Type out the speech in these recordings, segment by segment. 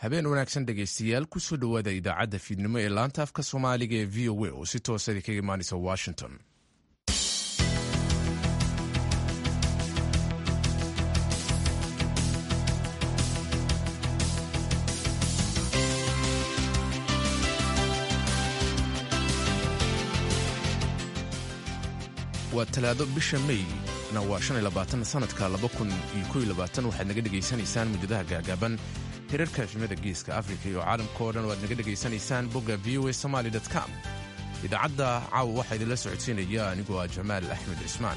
habeen wanaagsan dhegaystayaal kusoo dhowaada idaacadda fiidnimo ee laanta afka soomaaliga ee v o a oo si toosa kaga imaanaysa washington. waa talaado bisha May na waa 25 sanadka 2021 waxaad naga dhegaysanaysaan mudadaha gaagaaban hirarka shimada geeska Afrika iyo caalamka oo dhan waad naga dhegaysanaysaan bogga voasomali.com. idaacadda caawa waxaa idinla socodsiinaya anigoo ah Jamaal Axmed Cismaan.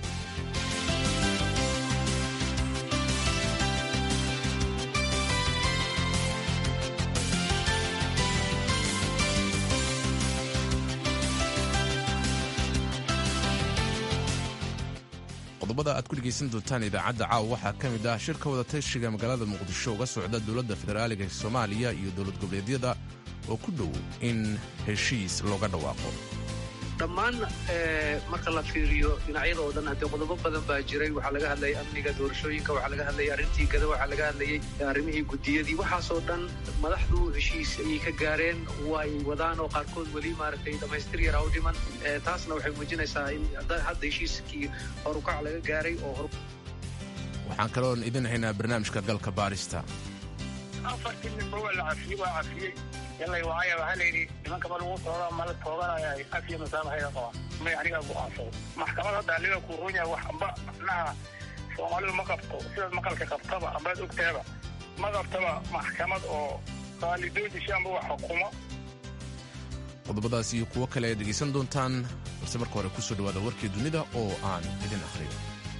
qodobada aad ku dhegaysan doontaan idaacadda caawa waxaa ka mid ah shirka wadatashiga magaalada muqdisho uga socda dowladda federaaliga Soomaaliya iyo dowlad goboleedyada oo ku dhow in heshiis looga dhawaaqo. dhammaan marka la fiiriyo dhinacyada oo dhan hadda qodobo badan baa jiray. waxaa laga hadlayay amniga doorashooyinka, waxaa laga hadlayay arrintii gada, waxaa laga hadlayay arrimihii guddiyadii, waxaasoo dhan madaxdu heshiis ayay ka gaareen, way wadaan oo qaarkood weli maaragtay dhammaystir yar u dhiman. taasna waxay muujinaysaa in hadda heshiiskii horukac laga gaaray oo waxaan kaloon idin haynaa barnaamijka galka baarista. afartii ninba waa la cafiyey yallay waaya waxaa layidhi nimankaba lagu tooga ma la tooganaya afiya masaamaxayga qabaan may anigaa go'aansado maxkamad hadda aliga ku runya wax amba macnaha soomaalidu ma qabto sidaad maqalka qabtaba ambaad ogtaaba ma qabtaba maxkamad oo qaalidoodisha amba wax xukumo. qodobadaas iyo kuwo kale aad dhegaysan doontaan balse marka hore kusoo dhawaada warkii dunida oo aan idin akhriyo.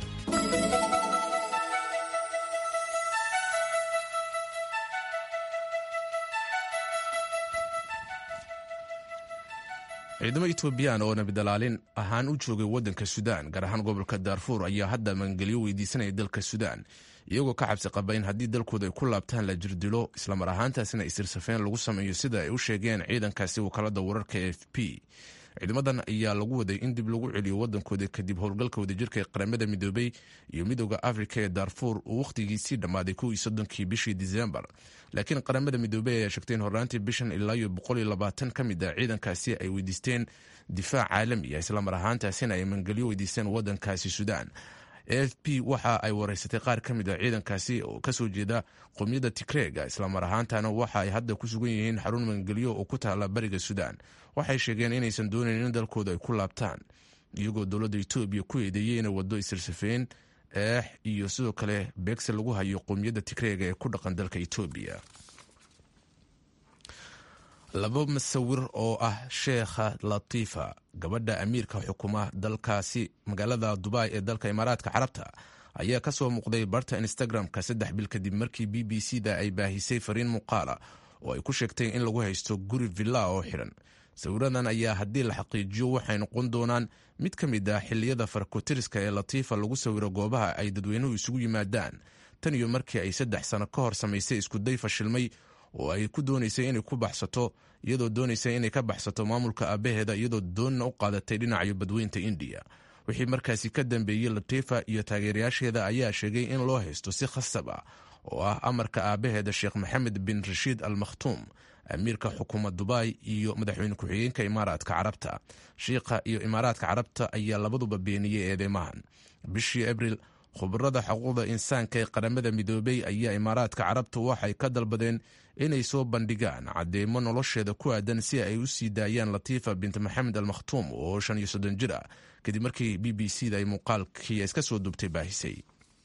ciidamo Itoobiyaan oo nabadalaalin ahaan u joogay waddanka Suudaan gaar ahaan gobolka Darfur ayaa hadda maangelyo weydiisanaya dalka Suudaan iyagoo ka cabsi qaba in haddii dalkooda ay ku laabtaan la jirdilo isla mar ahaantaasina isirsafeen lagu sameeyo sida ay u sheegeen ciidankaasi wakaalada wararka AFP. ciidamadan ayaa lagu waday in dib lagu celiyo waddankooda kadib howlgalka wadajirka ee qaramada midoobay iyo midooda Afrika ee Darfur uu wakhtigiisii dhammaaday 31 bishii Diseembar. laakiin qaramada midoobay ayaa sheegtay in horraantii bishan ilaa 120 ka mid ah ciidankaasi ay weydiisteen difaac caalami ah isla mar ahaantaasina ay mangelyo weydiisteen waddankaasi Suudaan. AFP waxa ay wareysatay qaar ka mid ah ciidankaasi oo ka soo jeeda qowmiyadda Tigreega isla mar ahaantaana waxa ay hadda ku sugan yihiin xarun mangelyo oo ku taala bariga Suudaan. waxay sheegeen inaysan doonayn in dalkooda ay ku laabtaan iyagoo dowladda Itoobiya ku eedeeyay inay waddo isirsafeen iyo sidoo kale beegsi lagu hayo qowmiyadda Tigreega ee ku dhaqan dalka Itoobiya. laba masawir oo ah Sheekha Latifa gabadha amiirka xukuma dalkaasi magaalada Dubai ee dalka Imaaraadka Carabta ayaa ka soo muuqday barta Instagram-ka 3 bil kadib markii BBC-da ay baahisay fariin muuqaala oo ay ku sheegtay in lagu haysto guri villa oo xiran. sawiradan ayaa haddii la xaqiijiyo waxay noqon doonaan mid ka mid ah xilliyada farkotiriska ee Latifa lagu sawiro goobaha ay dadweynuhu isugu yimaadaan tan iyo markii ay 3 sano ka hor samaysay iskuday fashilmay oo ay ku doonaysay inay ku baxsato iyadoo doonaysay inay ka baxsato maamulka aabaheeda iyadoo doonna u qaadatay dhinaca badweynta India. wixii markaasi ka dambeeyey Latifa iyo taageerayaasheeda ayaa sheegay in loo haysto si khasab ah oo ah amarka aabaheeda Sheekh Mohammed bin Rashid Al Maktoum amiirka xukuumadda Dubai iyo madaxweyne ku-xigeenka Imaaraadka Carabta. Sheekha iyo Imaaraadka Carabta ayaa labaduba beeniyay eedeymahan. bishii Abriil khubarada xuquuqda insaanka ee qaramada midoobay ayaa Imaaraadka Carabta waxay ka dalbadeen inay soo bandhigaan cadeymo nolosheeda ku aadan si ay u sii daayaan Latifa bint Mohammed Al Maktoum oo 35 jir ah kadib markii BBC-da ay muuqaalkii iska soo dubtay baahisay.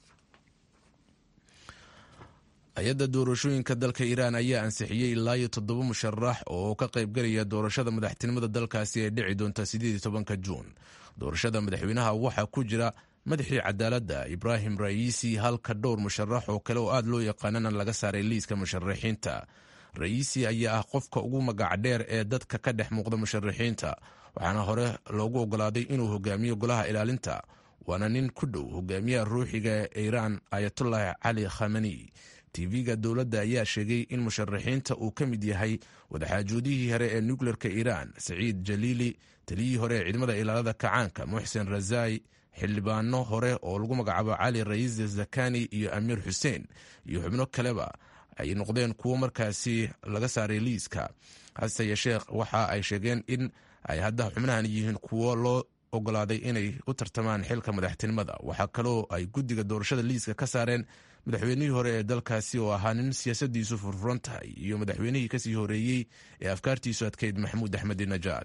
hay-adda doorashooyinka dalka Iiraan ayaa ansixiyey ilaa 7 musharax oo ka qaybgalaya doorashada madaxtinimada dalkaasi ee dhici doonta 18 Juun. doorashada madaxweynaha waxaa ku jira madaxii cadaaladda Ibrahim Raisi halka dhowr musharax oo kale oo aad loo yaqaanana laga saaray liiska musharaxiinta. Raisi ayaa ah qofka ugu magac dheer ee dadka ka dhex muuqda musharaxiinta waxaana hore loogu ogolaaday inuu hogaamiyo golaha ilaalinta. waana nin ku dhow hogaamiyaha ruuxiga ee Iiraan Ayatollah Ali Khamenei. TV-ga dowladda ayaa sheegay in musharaxiinta uu ka mid yahay wadaxaajoodihii hore ee nukleerka Iiraan Saciid Jalili, taliyihii hore ee ciidamada ilaalada kacaanka Muxsen Razai, xildhibaano hore oo lagu magacaabo Cali Ra'iis Zakani iyo Amiir Xuseen iyo xubno kaleba ay noqdeen kuwo markaasi laga saaray liiska. hase yeeshee waxa ay sheegeen in ay hadda xubnahan yihiin kuwo loo ogolaaday inay u tartamaan xilka madaxtinimada. waxaa kaloo ay guddiga doorashada liiska ka saareen madaxweynihii hore ee dalkaasi oo ahaa nin siyaasadiisu furfuran tahay iyo madaxweynihii kasii horeeyey ee afkaartiisu adkeyd maxamuud axmedinejaad.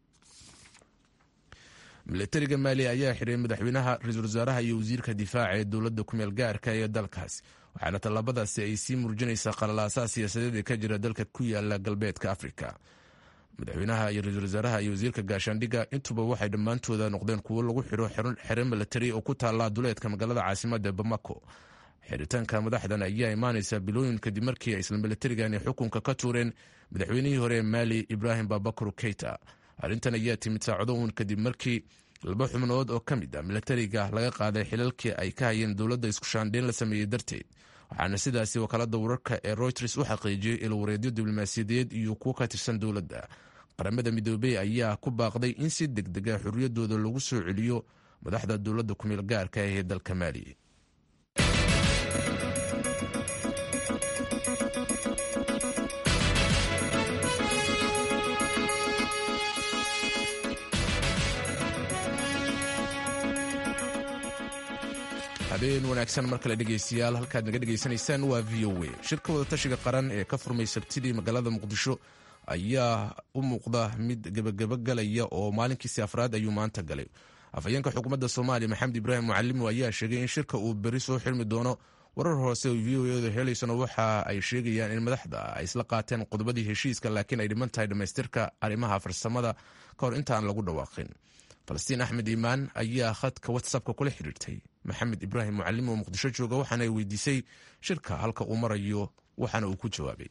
milatariga maali ayaa xiray madaxweynaha, ra-iisul wasaaraha iyo wasiirka difaaca ee dowladda kumeel gaarka ee dalkaas, waxaana tallaabadaasi ay sii muujinaysaa qalalaasaha siyaasadeed ee ka jira dalka ku yaala galbeedka afrika. madaxweynaha iyo ra-iisul wasaaraha iyo wasiirka gaashaandhigga intuba waxay dhammaantooda noqdeen kuwo lagu xiro xero milatari oo ku taalla duleedka magaalada caasimadda ee bamako. xiritaanka madaxdan ayaa imaanaysa bilooyin kadib markii isla milatarigani xukunka ka tuureen madaxweynihii hore ee maali ibraahim babakar keita. arrintan ayaa timid saacado uun kadib markii 2 xubnood oo ka mid ah milatariga laga qaaday xilalkii ay ka hayeen dowladda isku shaandhayn la sameeyey darteed, waxaana sidaasi wakaalada wararka ee Reuters u xaqiijiyey ilwareedyo diblomaasiyadeed iyo kuwo ka tirsan dowladda. qaramada midoobay ayaa ku baaqday in si degdeg ah xorriyadooda lagu soo celiyo madaxda dowladda ku meel gaarka ah ee dalka Maali. habeen wanaagsan mar kale dhegaystayaal, halkaad naga dhegaysanaysaan waa VOA. shirka wadatashiga qaran ee ka furmay sabtidii magaalada muqdisho ayaa u muuqda mid gebagaba galaya oo maalinkiisi afraad ayuu maanta galay. afhayeenka xukuumadda Soomaaliya Maxamed Ibraahim Mucallim ayaa sheegay in shirka uu beri soo xilmi doono. warar hoose oo VOA helaysana waxa ay sheegayaan in madaxda ay isla qaateen qodobadii heshiiska, laakiin ay dhiman tahay dhamaystirka arrimaha farsamada ka hor intaan lagu dhawaaqin. falastiin axmed iimaan ayaa khadka whatsappka kula xiriirtay maxamed ibraahim mucallim oo muqdisho jooga, waxaana ay weydiisay shirka halka uu marayo, waxaana uu ku jawaabay.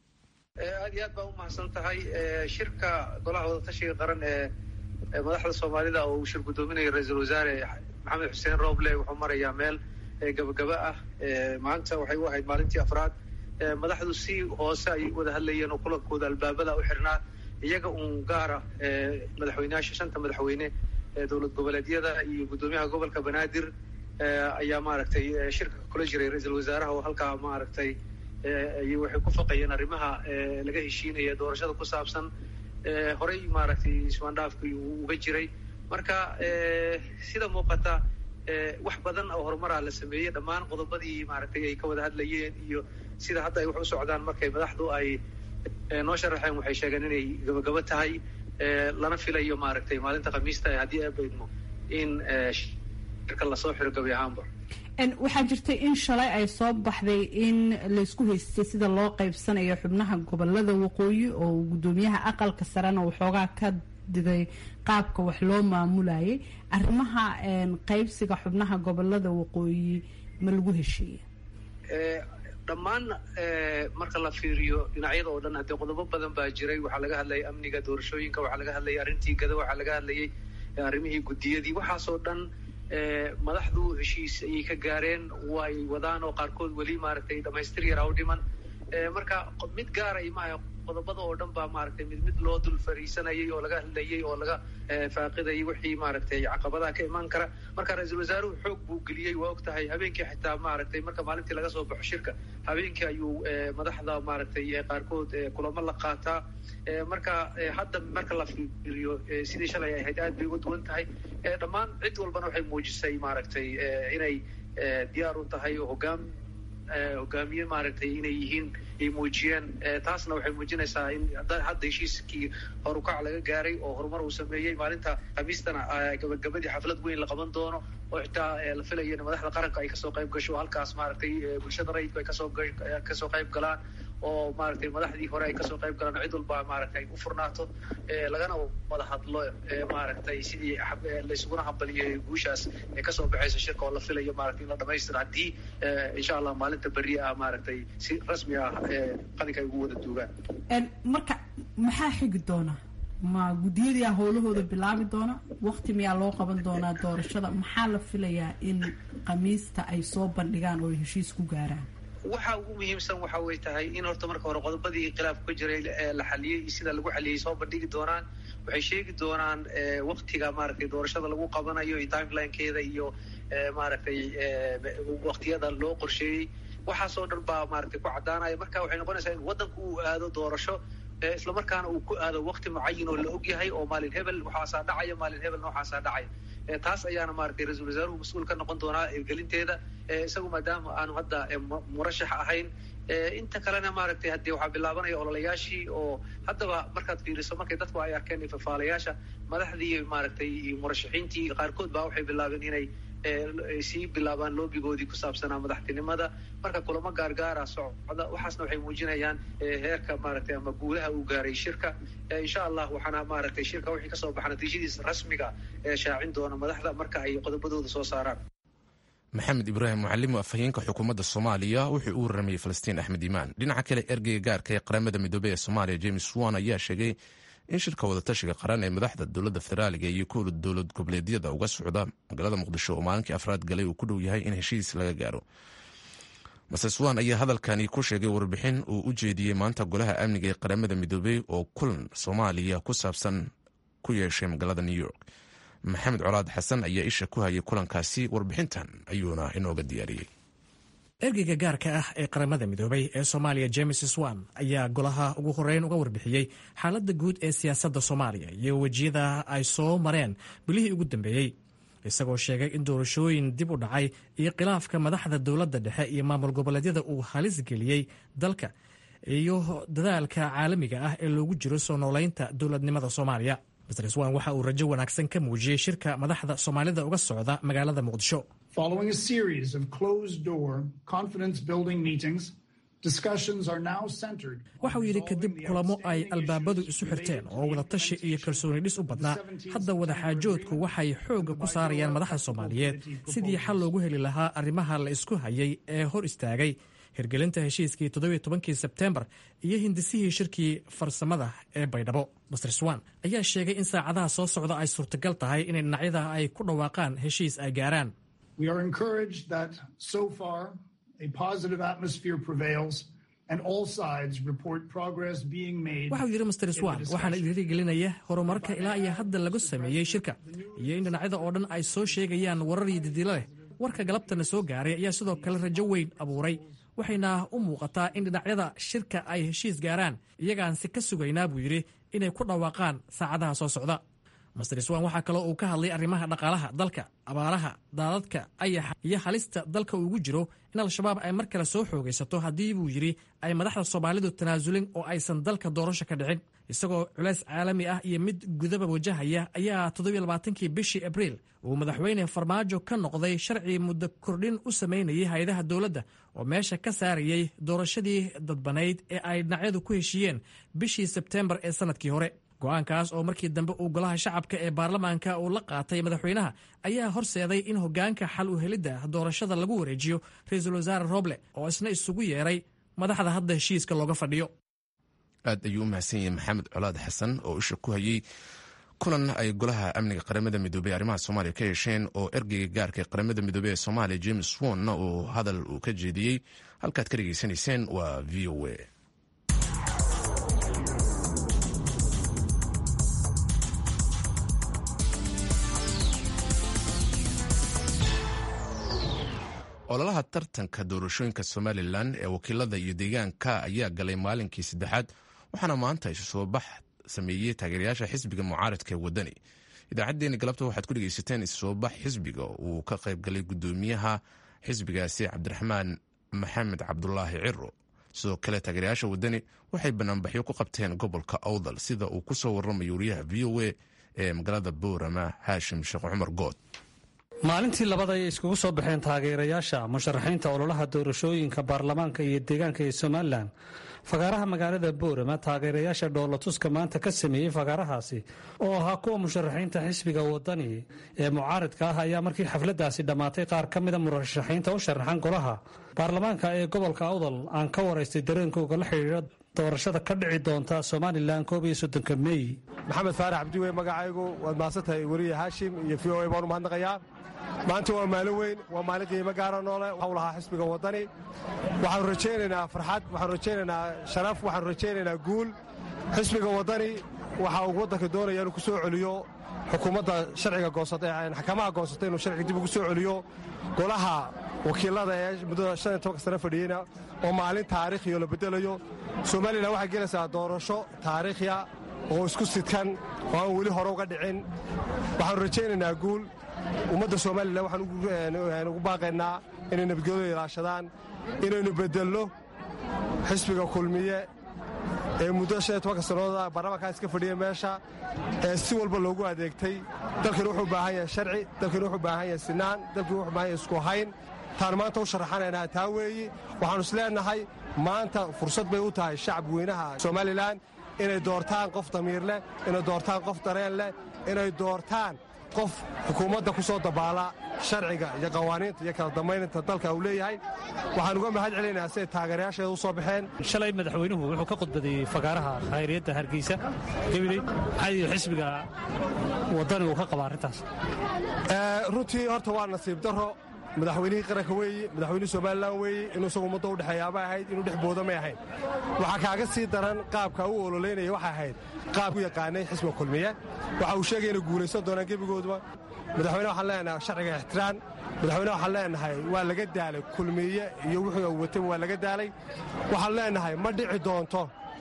aad iyo aad baa u mahadsan tahay. shirka golaha wadatashiga qaran ee madaxda soomaalida oo uu shir guddoominaya ra-iisul wasaare maxamed xuseen rooble wuxuu marayaa meel gabagaba ah. maanta waxay u ahayd maalintii afraad. madaxdu si hoose ayay wada hadlayeen oo kulankooda albaabada u xirnaa, iyaga uun gaara madaxweynayaasha 5 madaxweyne ee dowlad goboleedyada iyo guddoomiyaha gobolka banaadir ayaa maaragtay shirka kula jiray ra-iisul wasaaraha oo halkaa maaragtay waxay ku faqayeen arrimaha laga heshiinaya doorashada ku saabsan. horey maaragtay ismaandhaafkii uu uga jiray. marka sida muuqata wax badan oo horumaraa la sameeyey. dhammaan qodobadii maaragtay ay ka wada hadlayeen iyo sida hadda ay wax u socdaan markay madaxdu ay noo sharaxeen waxay sheegeen inay gabagabo tahay, lana filayo maaragtay maalinta khamiista haddii ay baydmo in shirka lasoo xiro gabi ahaanba. waxaa jirtay in shalay ay soo baxday in laysku haystay sida loo qaybsanayo xubnaha gobolada waqooyi oo guddoomiyaha aqalka sarena waxoogaa ka digay qaabka wax loo maamulayay. arrimaha qaybsiga xubnaha gobolada waqooyi ma lagu heshiiya? dhammaan marka la fiiriyo dhinacyada oo dhan haddee qodobo badan baa jiray. waxaa laga hadlayay amniga doorashooyinka, waxaa laga hadlayay arrintii gada, waxaa laga hadlayay arrimihii guddiyadii. waxaasoo dhan madaxdu heshiis ayay ka gaareen, way wadaan oo qaarkood weli maaragtay dhamaystir yaraa u dhiman. marka mid gaara imaha qodobada oo dhan baa maaragtay mid loo dul fariisanayay oo laga hadlayay oo laga faaqidayay wixii maaragtay caqabadaha ka imaan kara. marka ra-iisul wasaaruhu xoog buu geliyey. waa og tahay habeenkii xitaa maaragtay marka maalintii laga soo baxo shirka, habeenkii ayuu madaxda maaragtay qaarkood kulamo la qaataa. marka hadda marka la fiiriyo sidii shalay ay ahayd aad bay uga duwan tahay. dhammaan cid walbana waxay muujisay maaragtay inay diyaar u tahay oo hogaamiye maaragtay inay yihiin ay muujiyeen. taasna waxay muujinaysaa in hadda heshiiskii horukac laga gaaray oo horumar uu sameeyey. maalinta khamiistana gabagabadii xaflad weyn la qaban doono oo xitaa la filayo in madaxda qaranka ay kasoo qayb gasho. halkaas maaragtay bulshada rayidku ay kasoo qayb galaan oo maaragtay madaxdii hore ay kasoo qayb galaan. cid walba maaragtay u furnaato lagana wada hadlo maaragtay sidii laysuguna hambaliyay guushaas ee kasoo baxaysa shirka oo la filayo maaragtay in la dhamaystiro haddii insha allah maalinta berri ah maaragtay si rasmi ah qalinka ay ugu wada duugaan. marka maxaa xigi doona? ma guddiyadii howlahooda bilaabi doona? waqti miyaa loo qaban doonaa doorashada? maxaa la filayaa in khamiista ay soo bandhigaan oo ay heshiis ku gaaraan? waxa ugu muhiimsan waxa way tahay in horta marka hore qodobadii khilaaf ka jiray la xaliyey iyo sida lagu xaliyey soo bandhigi doonaan. waxay sheegi doonaan waqtiga maaragtay doorashada lagu qabanayo iyo timelinekeeda iyo maaragtay waqtiyada loo qorsheeyey. waxaasoo dhan baa maaragtay ku caddaanaya. marka waxay noqonaysaa in waddanku uu aado doorasho isla markaana uu ku aado waqti mucayin oo la og yahay oo maalin hebel waxaasaa dhacaya, maalin hebel nooxaasaa dhacaya. taas ayaana maaragtay ra-iisul wasaaruhu mas-uul ka noqon doonaa hirgelinteeda, isagu maadaama aanu hadda murashax ahayn. inta kalena maaragtay haddii waxaa bilaabanaya ololayaashii oo haddaba markaad fiiriso markay dadku ay arkeen fafaalayaasha madaxdii maaragtay iyo murashaxiintii qaarkood baa waxay bilaabeen inay sii bilaabaan loobigoodii ku saabsanaa madaxtinimada. marka kulamo gaargaara socda, waxaasna waxay muujinayaan heerka maaragtay ama guulaha uu gaaray shirka. insha allah waxaana maaragtay shirka wixii kasoo baxa natiijadiisa rasmiga shaacin doona madaxda marka ay qodobadooda soo saaraan. maxamed ibraahim mucallim afhayeenka xukuumadda soomaaliya wuxuu u warramayey falastiin axmed iimaan. dhinaca kale ergeyga gaarka ee qaramada midoobey ee soomaaliya james wan ayaa sheegay in shirka wadatashiga qaran ee madaxda dowladda federaaliga iyo kuwa dowlad goboleedyada uga socda magaalada muqdisho oo maalinkii afraad galay uu ku dhow yahay in heshiis laga gaaro. master swan ayaa hadalkani ku sheegay warbixin uu u jeediyey maanta golaha amniga ee qaramada midoobey oo kulan soomaaliya ku saabsan ku yeeshay magaalada new york. maxamed colaad xasan ayaa isha ku hayay kulankaasi, warbixintan ayuuna inooga diyaariyey. ergeyga gaarka ah ee qaramada midoobay ee soomaaliya james swan ayaa golaha ugu horeyn uga warbixiyey xaaladda guud ee siyaasadda soomaaliya iyo wejiyada ay soo mareen bilihii ugu dambeeyey, isagoo sheegay in doorashooyin dib u dhacay iyo khilaafka madaxda dowladda dhexe iyo maamul goboleedyada uu halis geliyey dalka iyo dadaalka caalamiga ah ee loogu jiro soo noolaynta dowladnimada soomaaliya. mr swan waxa uu rajo wanaagsan ka muujiyey shirka madaxda soomaalida uga socda magaalada muqdisho. Following a series of closed-door, confidence-building meetings, discussions are now centered. waxa uu yidhi kadib kulamo ay albaabadu isu xirteen oo wadatashi iyo kalsooni dhis u badnaa, hadda wadaxaajoodku waxay xoogga ku saarayaan madaxda Soomaaliyeed sidii xal loogu heli lahaa arrimaha la isku hayay ee hor istaagay hirgelinta heshiiskii 17 Sebtembar iyo hindisihii shirkii farsamada ee Baydhabo. Mr Swan ayaa sheegay in saacadaha soo socda ay suurtagal tahay in dhinacyada ay ku dhawaaqaan heshiis ay gaaraan. We are encouraged that so far a positive atmosphere prevails and all sides report progress being made. Waxa uu yidhi Mr Swan waxaana dhiirigelinaya horumarka ilaa iyo hadda lagu sameeyey shirka iyo in dhinacyada oo dhan ay soo sheegayaan warar iyo didilo leh. Warka galabtana soo gaaray ayaa sidoo kale rajo weyn abuuray, waxayna u muuqataa in dhinacyada shirka ay heshiis gaaraan iyagaan si ka sugaynaa buu yidhi inay ku dhawaaqaan saacadaha soo socda. Mr Swan waxaa kaloo uu ka hadlay arrimaha dhaqaalaha dalka, abaaraha, daadadka, ayaxa iyo halista dalka ugu jiro in al-shabaab ay mar kale soo xoogaysato haddii buu yidhi ay madaxda Soomaalidu tanaasulin oo aysan dalka doorasho ka dhicin. Isagoo culays caalami ah iyo mid gudaba wajahaya ayaa 27kii bishii Abriil uu madaxweyne Farmaajo ka noqday sharci muddo kordhin u sameynayay hay'adaha dowladda oo meesha ka saarayay doorashadii dadbanayd ee ay dhinacyadu ku heshiiyeen bishii Sebtembar ee sanadkii hore. go'aankaas oo markii dambe uu golaha shacabka ee baarlamaanka uu la qaatay madaxweynaha ayaa horseeday in hoggaanka xal u helidda doorashada lagu wareejiyo ra'iisul wasaare Roble oo isna isugu yeeray madaxda hadda heshiiska looga fadhiyo. aad ayuu u mahadsan yahay maxamed colaad xasan oo isha ku hayay kulan ay golaha amniga qaramada midoobey arrimaha Soomaaliya ka yeesheen oo ergeyga gaarka ee qaramada midoobey ee Soomaaliya James Swan uu hadal uu ka jeediyey. halkaad ka dhageysanayseen waa VOA. ololaha tartanka doorashooyinka Somaliland ee wakiilada iyo deegaanka ayaa galay maalinkii saddexaad, waxaana maanta isu soo bax sameeyey taageerayaasha xisbiga mucaaradka ee wadani. idaacaddeenii galabta waxaad ku dhegeysateen isu soo bax xisbiga uu ka qayb galay gudoomiyaha xisbigaasi Cabdiraxmaan Maxamed Cabdulaahi Ciro. sidoo kale taageerayaasha wadani waxay banaanbaxyo ku qabteen gobolka Awdal sida uu ku soo warramay wariyaha VOA ee magaalada Boorama Haashim Sheekh Cumar Good. maalintii labada ay iskugu soo baxeen taageerayaasha musharaxiinta ololaha doorashooyinka baarlamaanka iyo deegaanka ee Somaliland fagaaraha magaalada Boorama. taageerayaasha dhoolatuska maanta ka sameeyey fagaarahaasi oo ahaa kuwa musharaxiinta xisbiga wadani ee mucaaradka ah ayaa markii xafladaasi dhammaatay qaar ka mida murashaxiinta u sharaxan golaha baarlamaanka ee gobolka Awdal aan ka waraystay dareenkooda la xiriira doorashada ka dhici doonta Somaliland 31 May. maxamed faarax cabdiwe magacaygu waad maasantahay wariye Haashim iyo VOA baan u mahadnaqayaa. maanta waa maalin weyn, waa maalin qiimo gaara noole waxa uu lahaa xisbiga wadani. waxaanu rajaynaynaa farxad, waxaanu rajaynaynaa sharaf, waxaanu rajaynaynaa guul. xisbiga wadani waxa uu waddanka doonaya inuu ku soo celiyo xukuumadda sharciga goosatay ee xakamaha goosatay inuu sharciga dib ugu soo celiyo golaha wakiilada ee muddada 15 sano fadhiyeyna oo maalin taariikhiyo la bedelayo somalilan waxay gelaysaa doorasho taariikhiya oo isku sidkan oo aan weli hore uga dhicin waxaanu rajaynaynaa guul ummadda somalilan waxaan ugu baaqaynaa inay nabadgelyo ilaashadaan inaynu bedelno xisbiga kulmiye ee muddo 15 sannadood baarlamaanka iska fadhiyay meesha ee si walba loogu adeegtay dalkan wuxuu u baahan yahay sharci dalkan wuxuu u baahan yahay sinaan dalkan wuxuu u baahan yahay isku hayn taan maanta u sharaxanaynaa taa weeyi waxaanu isleenahay maanta fursad bay u tahay shacab weynaha somalilan inay doortaan qof damiir leh inay doortaan qof dareen leh inay doortaan qof xukuumadda ku soo dabaala sharciga iyo qawaaniinta iyo kala dambayninta dalka uu leeyahay waxaan uga mahad celinayaa siday taageerayaasheeda u soo baxeen shalay madaxweynuhu wuxuu ka khudbadeeyey fagaaraha khayriyadda hargeysa gabiley maxaa xisbiga waddani uu ka qaba arrintaas runtii horta waa nasiib darro madaxweynihii qaranka weeye madaxweynihii somalilan weeye inuu isagu ummadda u dhexeeyaabay ahayd inuu dhex booda may ahayn waxaa kaaga sii daran qaabka u ololeynaya waxay ahayd qaab u yaqaanay xisbiga kulmiye waxa uu sheegay inay guulaysan doonaan gebigooduba madaxweyne waxaan leenahay sharciga ixtiraan madaxweyne waxaan leenahay waa laga daalay kulmiye iyo wuxuu watayba waa laga daalay waxaan leenahay ma dhici doonto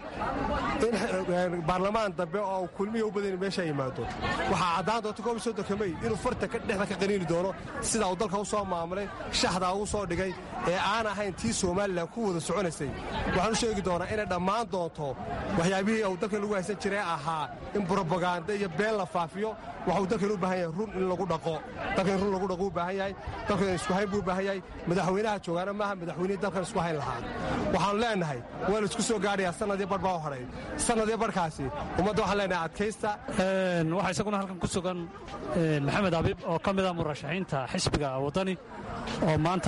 in baarlamaan dambe oo kulmiya u badan meesha yimaado waxaa caddaan doonta komisodonka mey inuu farta dhexda ka qaniini doono sidaa uu dalka u soo maamulay shaxdaa uu soo dhigay ee aan ahayn tii somalilan ku wada soconaysay waxaan u sheegi doonaa inay dhammaan doonto waxyaabihii uu dalkan lagu haysan jiray ahaa in brobaganda iyo been la faafiyo waxuu dalkan u baahan yahay run in lagu dhaqo dalkan in run lagu dhaqo u baahan yahay dalkan isku hayn buu u baahan yahay madaxweynaha joogaana maaha madaxweynihii dalkan isku hayn lahaa waxaanu leenahay waa la isku soo gaadhayaa sanadii bar baa u hadhay sanadii barkaasi ummadda waxaan leenahay adkaysta waxaa isaguna halkan ku sugan maxamed abiib oo ka mid ah murashaxiinta xisbiga waddani oo maanta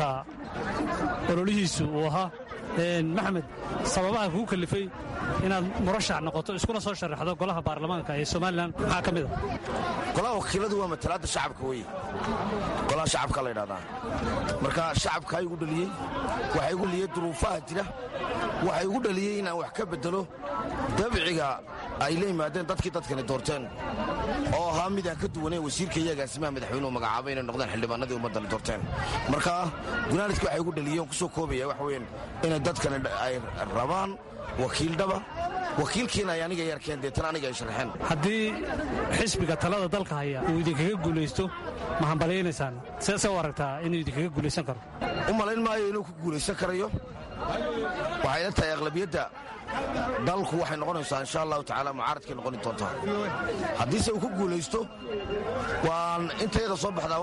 ololihiisu uu ahaa maxamed sababaha kugu kalifay inaad murashax noqoto iskuna soo sharaxdo golaha baarlamaanka ee somalilan maxaa ka mid a golaha wakiiladu waa matalaadda shacabka weye golaha shacabka la ydhahdaa marka shacabkaa igu dhaliyey waxaa igu dhaliyey duruufaha jira waxaa igu dhaliyey inaan wax ka bedelo dabciga ay la yimaadeen dadkii dadkani doorteen oo ahaa mid aan ka duwanayn wasiirka iyo agaasimaha madaxweynuhu magacaabay inay noqdeen xildhibaanadii ummaddani doorteen marka gunaanadki waxay igu dhaliyey on ku soo koobaya waxa weyan inay dadkani ay rabaan wakiildhaba wakiilkiina ay aniga yarkeen deetana aniga ay sharxeen haddii xisbiga talada dalka haya uu idinkaga guulaysto ma hambalyaynaysaan seese u aragtaa inuu idinkaga guulaysan karo u malayn maayo inuu ku guulaysan karayo waxay la tahay aqlabiyadda dalku waxay noqonaysaa insha allahu tacaala mucaaradkay noqoni doontaa haddiise uu ku guulaysto waan intayada soo baxdaa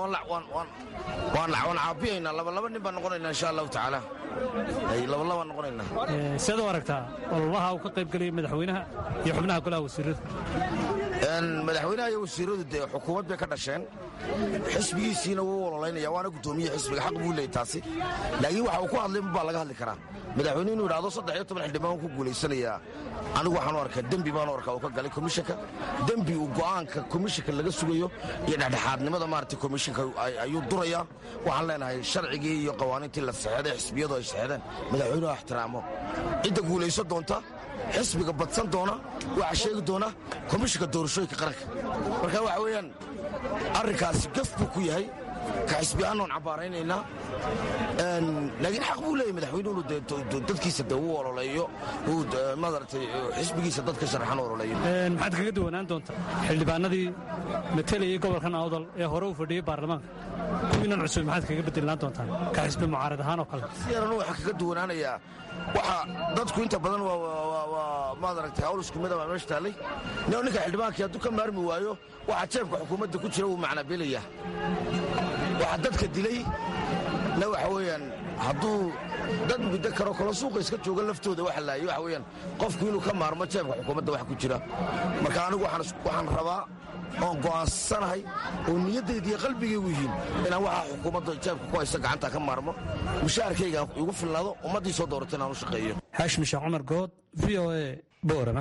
waan caabiyaynaa labalaba nin baan noqonaynaa insha allahu tacaala labalabaan noqonaynaa seed u aragtaa ololaha uu ka qayb gelaya madaxweynaha iyo xubnaha golaha wasiirada madaxweynaha iyo wasiiradu dee xukuumad bay ka dhasheen xisbigiisiina wuu ololaynaya waana guddoomiye xisbiga xaq buu leeyay taasi laakiin waxa uu ku hadlay baa laga hadli karaa madaxweyne inuu idhaahdo 13 xildhibaan ku guulaysanayaa anigu waxaan u arkaa dembi baan u arkaa uu ka galay komishanka dembi uu go'aanka komishanka laga sugayo iyo dhexdhexaadnimada maaragtay komishanka ayuu durayaa waxaan leenahay sharcigii iyo qawaaniintii la saxeeday xisbiyadu ay saxeedeen madaxweynuhu ixtiraamo cidda guulaysan doonta xisbiga badsan doona waxaa sheegi doona komishanka doorashooyinka qaranka marka waxa weeyaan arrinkaasi gaf buu ku yahay ka xisbi aanoon cabbaaraynaynaa laakiin xaq buu leeyahy madaxweynuhu dadkiisa de uu ololeeyo uu maaragtay xisbigiisa dadka sharaxan ololeeyo maxaad kaga duwanaan doontaa xildhibaanadii matalayay gobolkan awdal ee hore u fadhiyey baarlamaanka kuwiinan cusub maxaad kaga bedelaan doontaan ka xisbi mucaarad ahaan oo kale si yaran waxaan kaga duwanaanayaa waxa dadku inta badan waa maaragtay hawl isku mid ah baa meesha taallay ninka xildhibaankii hadduu ka maarmi waayo waxa jeebka xukuumadda ku jira wuu macnaabeelaya waxa dadka dilay na waxa weeyaan hadduu dad muddo karo kalo suuqa iska jooga laftooda waxa laayay waxa weeyaan qofku inuu ka maarmo jeebka xukuumadda wax ku jira marka anigu waxaan rabaa oon go'aansanahay oo niyaddayda iyo qalbigaygu yihiin inaan waxa xukuumadda jeebka ku haysta gacanta ka maarmo mushaharkayga igu filnaado ummaddii soo dooratay inaan u shaqeeyo xaashim sheekh cumar good v o a boorama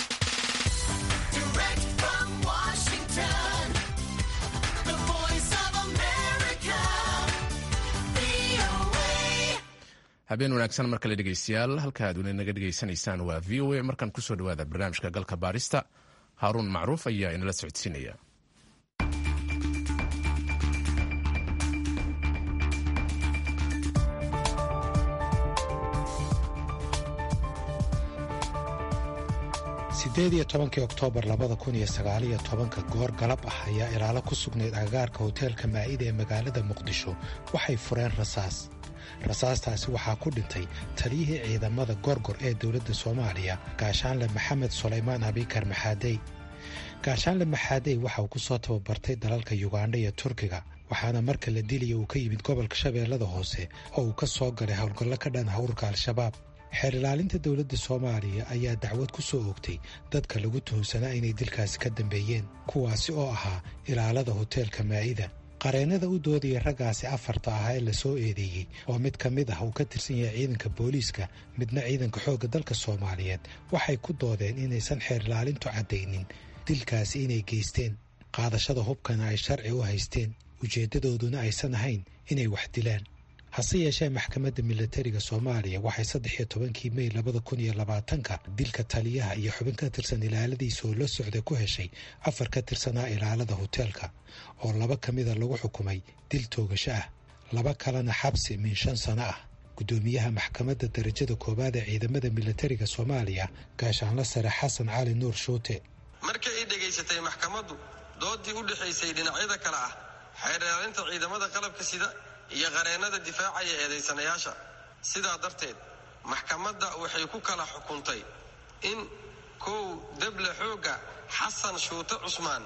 habeen wanaagsan mar kale dhegeystayaal halka aad naga dhegeysanaysaan waa v o a markaan kusoo dhawaada barnaamijka galka baarista haaruun macruuf ayaa inala socodsiinaya 18 oktoobar 2019 goor galab ah ayaa ilaalo ku sugnayd agagaarka hoteelka Maa'ida ee magaalada Muqdisho waxay fureen rasaastaasi waxaa ku dhintay taliyihii ciidamada gorgor ee dowladda Soomaaliya gaashaanle Maxamed Sulaymaan Abikar Maxaadey. gaashaanle Maxaadey waxa uu ku soo tababartay dalalka Uganda iyo Turkiga waxaana marka la dilay uu ka yimid gobolka Shabeellada Hoose oo uu ka soo galay howlgallo ka dhan hawrka Al-Shabaab. xeer ilaalinta dowladda Soomaaliya ayaa dacwad ku soo oogtay dadka lagu tuhunsanaa inay dilkaasi ka dambeeyeen kuwaasi oo ahaa ilaalada hoteelka Maa'ida. qareennada u doodaya raggaasi afarta ah ee la soo eedeeyey oo mid ka mid ah uu ka tirsan yahay ciidanka booliiska midna ciidanka xoogga dalka Soomaaliyeed waxay ku doodeen inaysan xeer ilaalintu caddaynin dilkaasi inay geysteen qaadashada hubkana ay sharci u haysteen ujeeddadooduna aysan ahayn inay wax dilaan. hase yeeshee maxkamadda militariga Soomaaliya waxay 13 May 2020 dilka taliyaha iyo xubin ka tirsan ilaaladiisa oo la socday ku heshay 4 ka tirsanaa ilaalada hoteelka oo 2 ka mida lagu xukumay dil toogasho ah 2 kalena xabsi min 5 sano ah. gudoomiyaha maxkamadda darajada koobaad ee ciidamada militariga Soomaaliya gaashaanle sare Xasan Cali Nuur Shuute markii ay dhageysatay maxkamaddu doodii u dhaxaysay dhinacyada kala ah xeer ilaalinta ciidamada qalabka sida iyo qareennada difaacaya eedeysanayaasha sidaa darteed maxkamadda waxay ku kala xukuntay in 1 dable xooga Xasan Shuute Cusmaan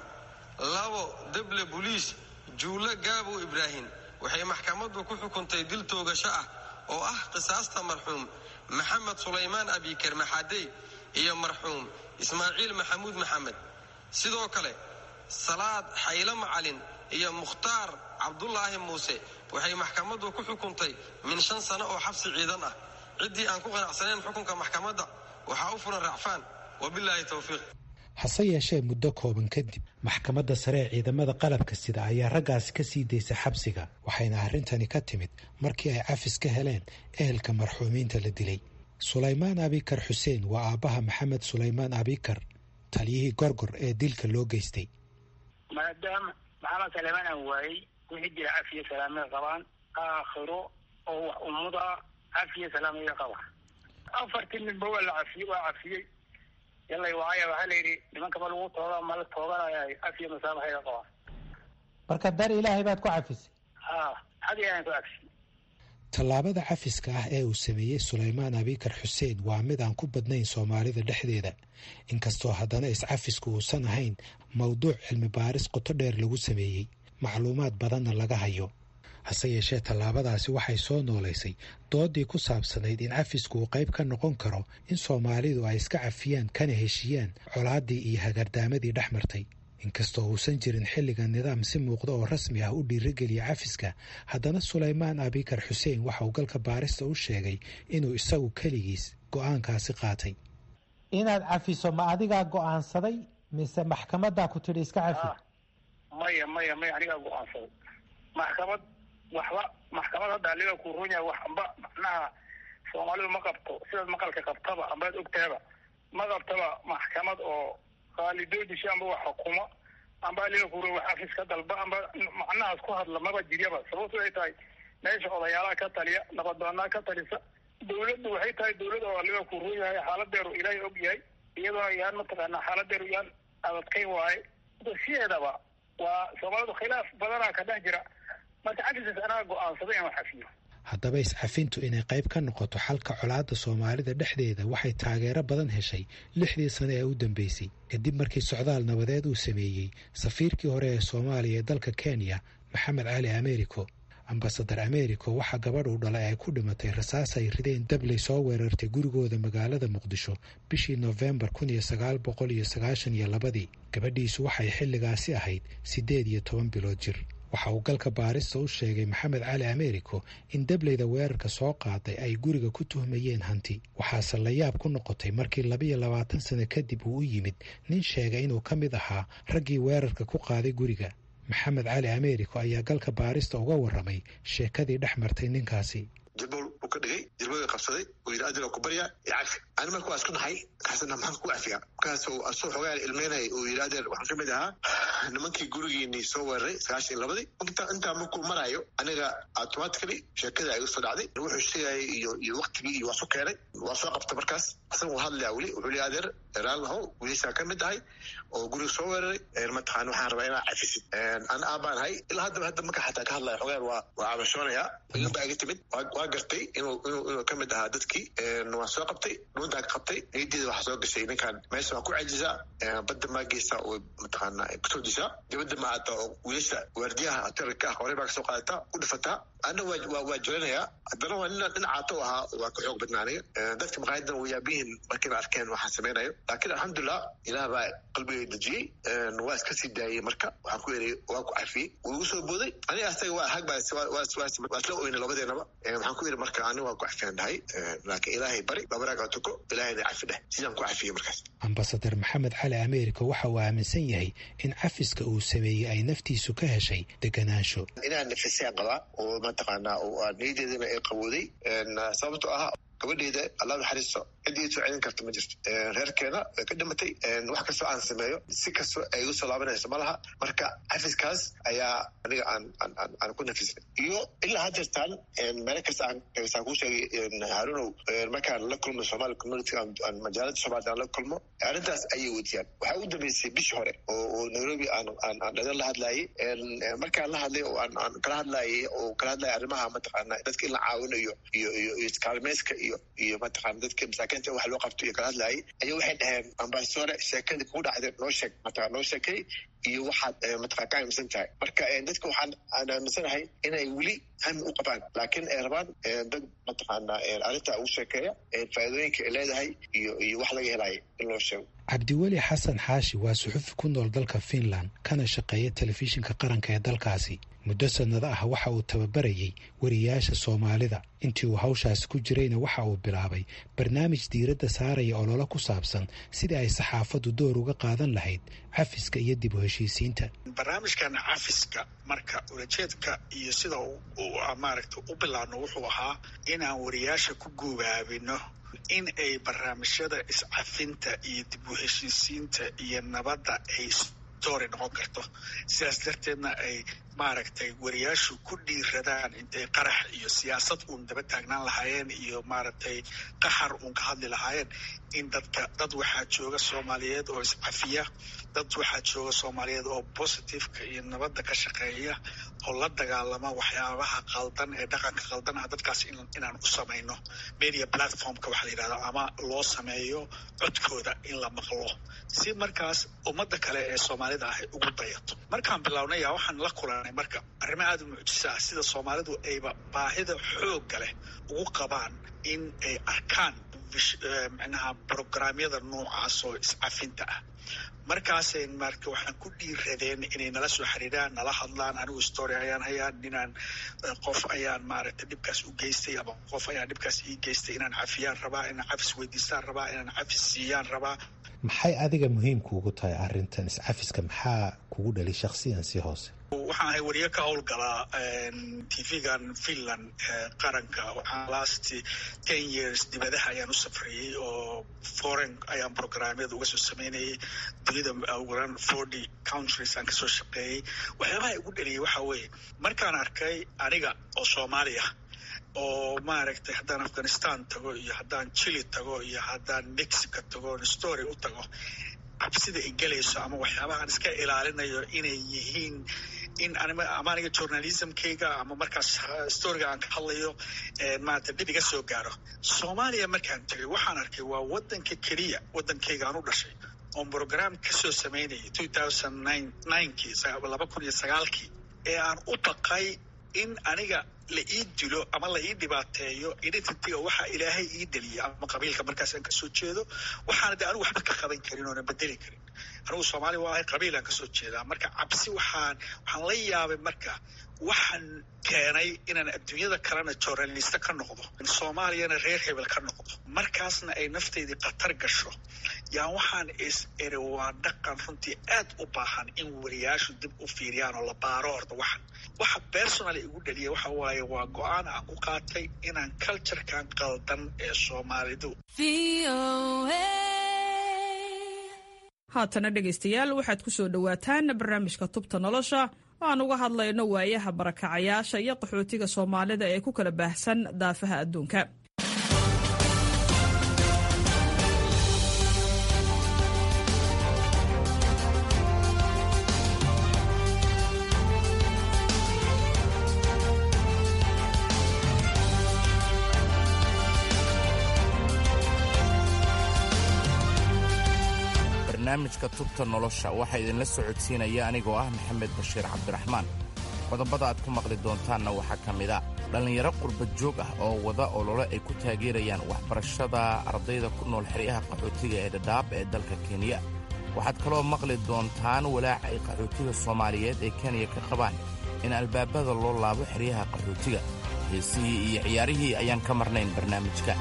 2 dable booliis Juula Gaabo Ibraahim waxay maxkamaddu ku xukuntay dil toogasho ah oo ah qisaasta marxuum Maxamed Sulaymaan Abikar Maxaadey iyo marxuum Ismaaciil Maxamuud Maxamed sidoo kale Salaad Xayla Macalin iyo Mukhtaar Cabdullaahi Muuse waxay maxkamaddu ku xukuntay min 5 sano oo xabsi ciidan ah cidii aan ku qanacsaneyn xukunka maxkamadda waxa uu furan racfaan wabillahi tawfiiq. hase yeeshee muddo kooban kadib maxkamadda sare ee ciidamada qalabka sida ayaa raggaasi ka sii daysay xabsiga waxayna arrintani ka timid markii ay cafis ka heleen ehelka marxuumiinta la dilay. Sulaymaan Abikar Xuseen waa aabbaha Maxamed Sulaymaan Abikar taliyihii gorgor ee dilka loo geystay. maadaama maxamed Sulaymaan waayay wixii jira cafiye salaamay qabaan aakhiro oo wax umada cafiye salaamay qabaan 4 nin baa la cafiyay yalla waxa la yiri nimanka ma lagu toogaa ma la tooganayay cafiye masaabahay qabaan marka dar Ilaahay baad ku cafisay hadiyaan ku cafisay. tallaabada cafiska ah ee uu sameeyey Sulaymaan Abikar Xuseen waa mid aan ku badnayn Soomaalida dhexdeeda inkastoo haddana iscafisku uusan ahayn mawduuc cilmi baaris qoto dheer lagu sameeyey macluumaad badanna laga hayo. hase yeeshee tallaabadaasi waxay soo nooleysay doodii ku saabsanayd in cafisku uu qayb ka noqon karo in Soomaalidu ay iska cafiyaan kana heshiiyaan colaaddii iyo hagardaamadii dhex martay. inkastoo uusan jirin xilligan nidaam si muuqda oo rasmi ah u dhiirigeliya cafiska haddana Sulaymaan Abikar Xuseen waxa uu galka baarista u sheegay inuu isagu keligiis go'aankaasi qaatay. inaad cafiso ma adigaa go'aansaday mise maxkamadda ku tiri iska cafi? maya aniga go'aansaday. maxkamad hadda aliga ku ruunya waxba macnaha Soomaalidu ma qabto sida maqalka qabtaba amba ogtaaba ma qabtaba maxkamad oo qaalidoodi shamba wax xukuma amba aliga ku ruunya xafiis ka dalba amba macnaha isku hadla maba jiriyaba sababtu ay tahay meesha odayaalaha ka taliya nabaddoonnaa ka talisa dowladdu waxay tahay dowlad oo aliga ku ruunya xaaladeeru Ilaahay og yahay iyadoo yaan mataqaanaa xaaladeeru yaan adadkay waaye sideedaba waa Soomaalidu khilaaf badanaa ka dhex jira marka cafis anaa go'aansaday in wax cafiyo. haddaba iscafintu inay qayb ka noqoto xalka colaadda Soomaalida dhexdeeda waxay taageero badan heshay 6 sano ee u dambeysay kadib markii socdaal nabadeed uu sameeyey safiirkii hore ee Soomaaliya ee dalka Kenya Maxamed Cali Americo. ambasadar Americo waxa gabadh uu dhalay ay ku dhimatay rasaas ay rideen dabley soo weerartay gurigooda magaalada Muqdisho bishii November 1992 gabadhiisu waxay xilligaasi ahayd 18 bilood jir. waxa uu galka baarista u sheegay Maxamed Cali Americo in dableyda weerarka soo qaaday ay guriga ku tuhmayeen hanti. waxaase la yaab ku noqotay markii 22 sano kadib uu u yimid nin sheegay inuu ka mid ahaa raggii weerarka ku qaaday guriga. Maxamed Cali Americo ayaa galka baarista uga warramay sheekadii dhex martay ninkaasi. jibol uu ka dhigay jibol qabsaday oo yiraahdo ku bariya yaaf aan markuu asku nahay kaasna maxaan ku afiya kaasoo asoo xogaa ilmeenay oo yiraahdo waxaan ka mid ahaa nimankii gurigeennii soo weeraray 92 intaa markuu marayo aniga automatically sheekada ay usoo dhacday wuxuu sheegayay iyo waqtigii iyo waa soo keenay waa soo qabta markaas asaga uu hadlaya weli wuxuu leeyahay adeer eraalahow wiilashaa ka mid ahay oo guriga soo weeraray mataqaana waxaan rabaa inaa cafisid an aabbaanahay ilaa hadda marka xataa ka hadlaya xogaan waa cabashoonayaa ilan baa iga timid waa gartay inuu ka mid ahaa dadkii waa soo qabtay dhuuntaa ka qabtay niyadeeda waxaa soo gashay ninkan meesha waa ku cajisaa badda maageysa oo mataqaana kusoo dishaa dibadda ma aata oo wiilasha waardiyaha hotelka ah horey baa kasoo qaadataa u dhifataa anna waa jiranayaa haddana waa nin caato u ahaa waa ka xoog badnaanaya dadka maqaayadan way yaabihiin markayna arkeen waxaan samaynayo laakiin alxamdulilah ilaah baa qalbigay dejiyey waa iska sii daayey marka waxaan ku eriyey waa ku cafiyey wuu igu soo booday aniga asaga waa hag baa waa isla oynay labadeenaba waxaan ku iri marka aniga waa ku cafiyaan dhahay laakiin ilaahay bari babaraaga tuko ilaahayna cafi dheh sidaan ku cafiyey markaas ambasadar maxamed cali ameerika waxa uu aaminsan yahay in cafiska uu sameeyey ay naftiisu ka heshay deganaansho inaan nafisaan qabaa oo mataqaanaa oo niyadeedana ay qabooday sababtoo ah gabadheeda allah naxariisto ciddii soo celin karta ma jirto reerkeena way ka dhimatay wax kastoo aan sameeyo si kastoo ay igu soo laabanayso ma laha marka cafiskaas ayaa aniga aan ku nafisnay iyo ilaa hadeertaan meelo kasta aan kuu sheegay haarunow markaan la kulmo Somali community aan majaalada Soomaalida aan la kulmo arrintaas ayay wadiyaan waxaa u dambeysay bishii hore oo Nairobi aan dhadan la hadlayay markaan la hadlay oo aan kala hadlayay arrimaha mataqaana dadka in la caawinayo iyo iskaalmeyska iyo mataqaana dadka masaakiinta wax loo qabto iyo kala hadlayay ayaa waxay dhaheen ambasadore sheekadii kugu dhacday noo sheeg mataqaana noo sheekay iyo waxaad mataqaana ka aaminsan tahay marka dadka waxaan aaminsanahay inay weli hami u qabaan laakiin ay rabaan dad mataqaana arrintaa ugu sheekeeya faa'iidooyinka ay leedahay iyo wax laga helayo in loo sheego cabdiweli xasan xaashi waa suxufi ku nool dalka Finland kana shaqeeya telefishinka qaranka ee dalkaasi muddo sanado ah waxa uu tababarayay wariyaasha Soomaalida intii uu hawshaas ku jirayna waxa uu bilaabay barnaamij diiradda saaraya olole ku saabsan sidii ay saxaafadu door uga qaadan lahayd cafiska iyo dib u heshiisiinta barnaamijkan cafiska marka ulajeedka iyo sida uu maaragtay u bilaabno wuxuu ahaa inaan wariyaasha ku guubaabino in ay barnaamijyada iscafinta iyo dib u heshiisiinta iyo nabadda ay story noqon karto sidaas darteedna ay maaragtay wariyaashu ku dhiiradaan intay qarax iyo siyaasad uun daba taagnaan lahaayeen iyo maaragtay qaxar uun ka hadli lahaayeen in dad waxaa jooga Soomaaliyeed oo iscafiya dad waxaa jooga Soomaaliyeed oo positiveka iyo nabadda ka shaqeeya oo la dagaalama waxyaabaha qaldan ee dhaqanka qaldan ah dadkaas inaan u samayno media platformka waxa la yidhahdaa ama loo sameeyo codkooda in la maqlo si markaas ummadda kale ee Soomaalida ah ay ugu dayato markaan bilownay waxaan la kulanay marka arrimo aad u mucjisa ah sida Soomaalidu ayba baahida xoogga leh ugu qabaan in ay arkaan macnaha programyada noocaas oo iscafinta ah markaasay marka waxaan ku dhiiradeen inay nala soo xiriiraan nala hadlaan anigu story ayaan hayaa ninaan qof ayaan maaragtay dhibkaas u geystay ama qof ayaan dhibkaas ii geystay inaan cafiyaan rabaa inaan cafis weydiistaan rabaa inaan cafis siiyaan rabaa maxay adiga muhiim kuugu tahay arrintan iscafiska maxaa kugu dhali shakhsiyan si hoose waxaan ahay wariye ka howlgalaa tv-gan Finland qaranka waxaan last 10 years dibadaha ayaan u safriyey oo foreign ayaan programyada uga soo sameynayay dunida uguran 40 countries aan kasoo shaqeeyey waxyaabaha igu dhaliyay waxaa weeye markaan arkay aniga oo Soomaaliya oo maaragtay haddaan Afghanistan tago iyo haddaan Chile tago iyo haddaan Mexico tago story u tago cabsida ay galayso ama waxyaabaha aan iska ilaalinayo inay yihiin in ama aniga journalismkayga ama markaas storyga aan ka hadlayo maanta dhib iga soo gaaro Soomaaliya markaan tagay waxaan arkay waa wadanka keliya wadankayga aan u dhashay oo program ka soo sameynayay 2009 ee aan u baqay in aniga la ii dilo ama la ii dhibaateeyo identityga waxaa ilaahay ii deliyay ama qabiilka markaas aan kasoo jeedo waxaana de anigu waxba ka qaban karin oona bedeli karin anigu Soomaali waa ahay qabiilaan kasoo jeedaa marka cabsi waxaan la yaabay marka waxaan keenay inaan adduunyada kalena journalista ka noqdo Soomaaliyana reer hebel ka noqdo markaasna ay nafteydii khatar gasho yaa waxaan eri waa dhaqan runtii aad u baahan in wariyaashu dib u fiiriyaan oo la baaro horta waxa personally igu dhaliya waxa waaye waa go'aan aan ku qaatay inaan culturekan qaldan ee Soomaalidu haatana dhegaystayaal waxaad ku soo dhowaataan barnaamijka tubta nolosha aan uga hadlayno waayaha barakacayaasha iyo qaxootiga soomaalida ee ku kala baahsan daafaha adduunka. barnaamijka tubta nolosha waxaa idinla socodsiinaya anigoo ah maxamed bashiir cabdiraxmaan. qodobada aad ku maqli doontaanna waxaa ka mid a dhallinyaro qurbad joog ah oo wada olole ay ku taageerayaan waxbarashada ardayda ku nool xeryaha qaxootiga ee dhadhaab ee dalka kenya. waxaad kaloo maqli doontaan walaaca ay qaxootiga soomaaliyeed ee kenya ka qabaan in albaabada loo laabo xeryaha qaxootiga. heesihii iyo ciyaarihii ayaan ka marnayn barnaamijka.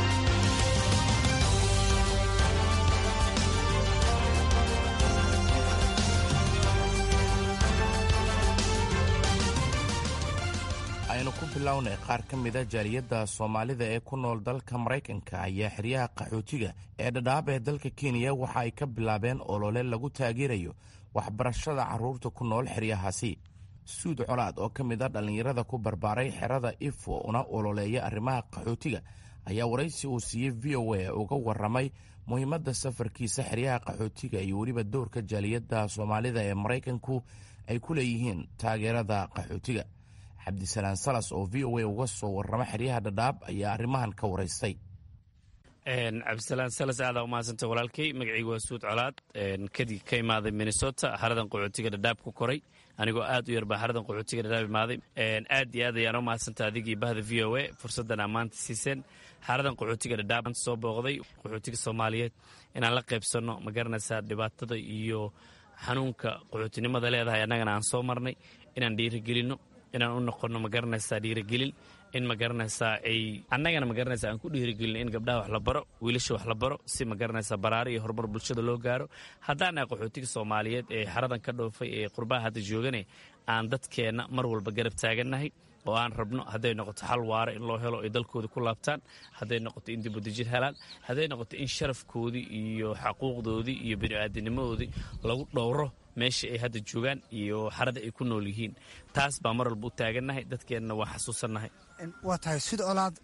aynu ku bilownay qaar ka mida jaaliyadda soomaalida ee ku nool dalka maraykanka ayaa xeryaha qaxootiga ee dhadhaab ee dalka kenya waxa ay ka bilaabeen olole lagu taageerayo waxbarashada carruurta ku nool xeryahaasi. suud colaad oo ka mid a dhallinyarada ku barbaaray xerada ifo una ololeeya arrimaha qaxootiga ayaa waraysi uu siiyey v o a uga warramay muhiimadda safarkiisa xeryaha qaxootiga iyo weliba dowrka jaaliyadda soomaalida ee maraykanku ay ku leeyihiin taageerada qaxootiga. cabdisalaan salas oo v o a uga soo warrama xeryaha dhadhaab ayaa arrimahan ka waraystay. cabdisalaan salas aadaa umahadsantay walaalkay. magacaygu waa suud colaad, kadib ka imaaday minnesota, xaradan qaxootiga dhadhaab ku koray. anigoo aad u yar baa xaradan qaxootiga dhadhaab imaaday. aad iyo aad ayaan umahadsantay adigii bahda v o a fursaddan ammaanta siiseen. xaradan qaxootiga dhadhaab soo booqday qaxootiga soomaaliyeed inaan la qaybsanno ma garanaysaa dhibaatada iyo xanuunka qaxootinimada leedahay annagana aan soo marnay, inaan dhiirigelinno, inaan u noqonno ma garanaysaa dhiirigelin, in ma garanaysaa ay annagana ma garanaysaa aan ku dhiirigelin in gabdhaha wax la baro, wiilasha wax la baro, si ma garanaysaa baraari iyo horumar bulshada loo gaaro. haddaan ah qaxootiga soomaaliyeed ee xaradan ka dhoofay ee qurbaha hadda joogane aan dadkeenna mar walba garab taagannahay oo aan rabno hadday noqoto xal waara in loo helo ay dalkooda ku laabtaan, hadday noqoto in dibudejin helaan, hadday noqoto in sharafkoodii iyo xaquuqdoodii iyo bini'aadinimadoodii lagu dhowro meesha ay hadda joogaan iyo xarada ay ku nool yihiin. taas baa mar walba u taagannahay, dadkeenna waa xasuusannahay. waa tahay sid colaad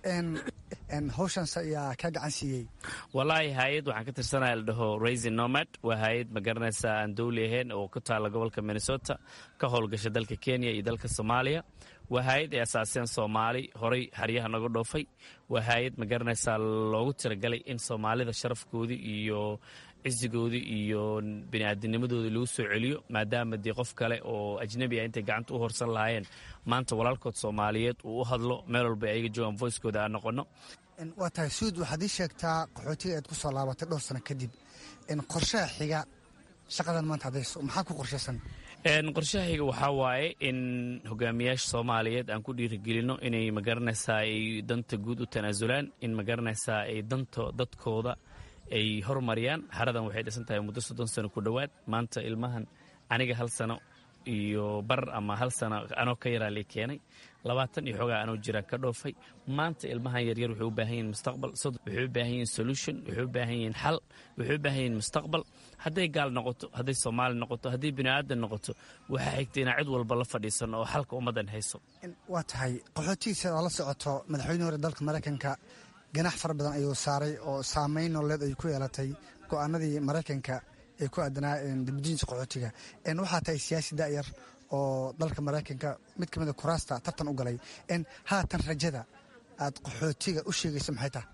hawshaans ayaa ka gacan siiyey. walaahi hay-ad waxaan ka tirsanaya la dhaho raisin nomad. waa hay-ad ma garanaysaa aan dawli ahayn oo ku taalla gobolka minnesota, ka howlgasha dalka kenya iyo dalka soomaaliya. waa hay-ad ay asaaseen soomaali horay xeryaha naga dhoofay. waa hay-ad ma garanaysaa loogu tiragalay in soomaalida sharafkoodii iyo cisigoodii iyo bini'aadinimadoodii lagu soo celiyo, maadaama dee qof kale oo ajnabi ah intay gacanta u horsan lahaayeen maanta walaalkood soomaaliyeed uu u hadlo meel walba ayaga joogaan voicekooda aan noqonno. waa tahay suud waxaad ii sheegtaa qaxootiga aad ku soo laabatay dhowr sano kadib qorshaha xiga shaqadan maanta hadayso maxaa ku qorshaysan? qorshahayga waxaa waaye in hogaamiyaasha soomaaliyeed aan ku dhiirigelinno inay ma garanaysaa ay danta guud u tanaasulaan, in ma garanaysaa ay danta dadkooda ay horumariyaan. xaradan waxay dhisan tahay muddo 30 sano ku dhowaad. maanta ilmahan aniga 1 sano iyo bar ama 1 sano anoo ka yaraa lay keenay, 20 iyo xoogaa anoo jiraan ka dhoofay. maanta ilmahan yaryar waxay u baahan yihiin mustaqbal, waxay u baahan yihiin solution, waxay u baahan yihiin xal, waxay u baahan yihiin mustaqbal. hadday gaal noqoto, hadday soomaali noqoto, hadday bini'aadan noqoto, waxaa xigta inaa cid walba la fadhiisano oo xalka ummaddan hayso. waa tahay qaxootigiisa oo la socoto madaxweyne hore dalka maraykanka ganax fara badan ayuu saaray oo saamayn nololeed ay ku yeelatay go'aanadii maraykanka ee ku aadanaa dibudejinta qaxootiga. waxaa tahay siyaasi da'yar oo dalka maraykanka mid ka mid a kuraasta tartan u galay. haatan rajada aad qaxootiga u sheegayso maxay tahay?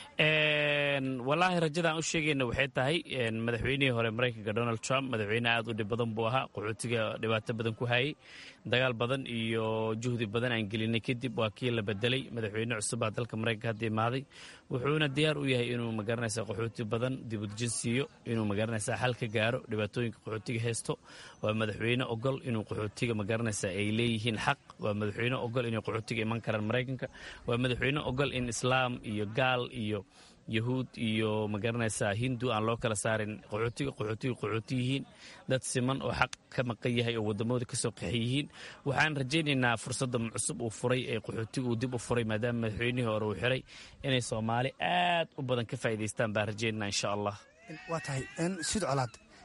walaahi rajadaan u sheegayna waxay tahay madaxweynihii hore maraykanka donald trump madaxweyne aad u dhib badan buu ahaa, qaxootiga dhibaato badan ku hayay, dagaal badan iyo juhdi badan aan gelinay kadib waa kii la bedelay. madaxweyne cusubaa dalka maraykanka hadda imaaday, wuxuuna diyaar u yahay inuu magaranaysaa qaxooti badan dibudejin siiyo, inuu magaranaysaa xal ka gaaro dhibaatooyinka qaxootiga haysto. waa madaxweyne ogol inuu qaxootiga magaranaysaa ay leeyihiin xaq, waa madaxweyne ogol inay qaxootiga iman karaan maraykanka, waa madaxweyne ogol in islaam iyo gaal iyo yahuud iyo magaranaysaa hindu aan loo kala saarin qaxooti yihiin, dad siman oo xaq ka maqan yahay oo wadamooda kasoo qaxi yihiin. waxaan rajaynaynaa fursadda cusub uu furay ee qaxootiga uu dib u furay maadaama madaxweynihii hore uu xiray, inay soomaali aad u badan ka faa'iidaystaan baan rajaynaa insha allah. waa tahay sid colaad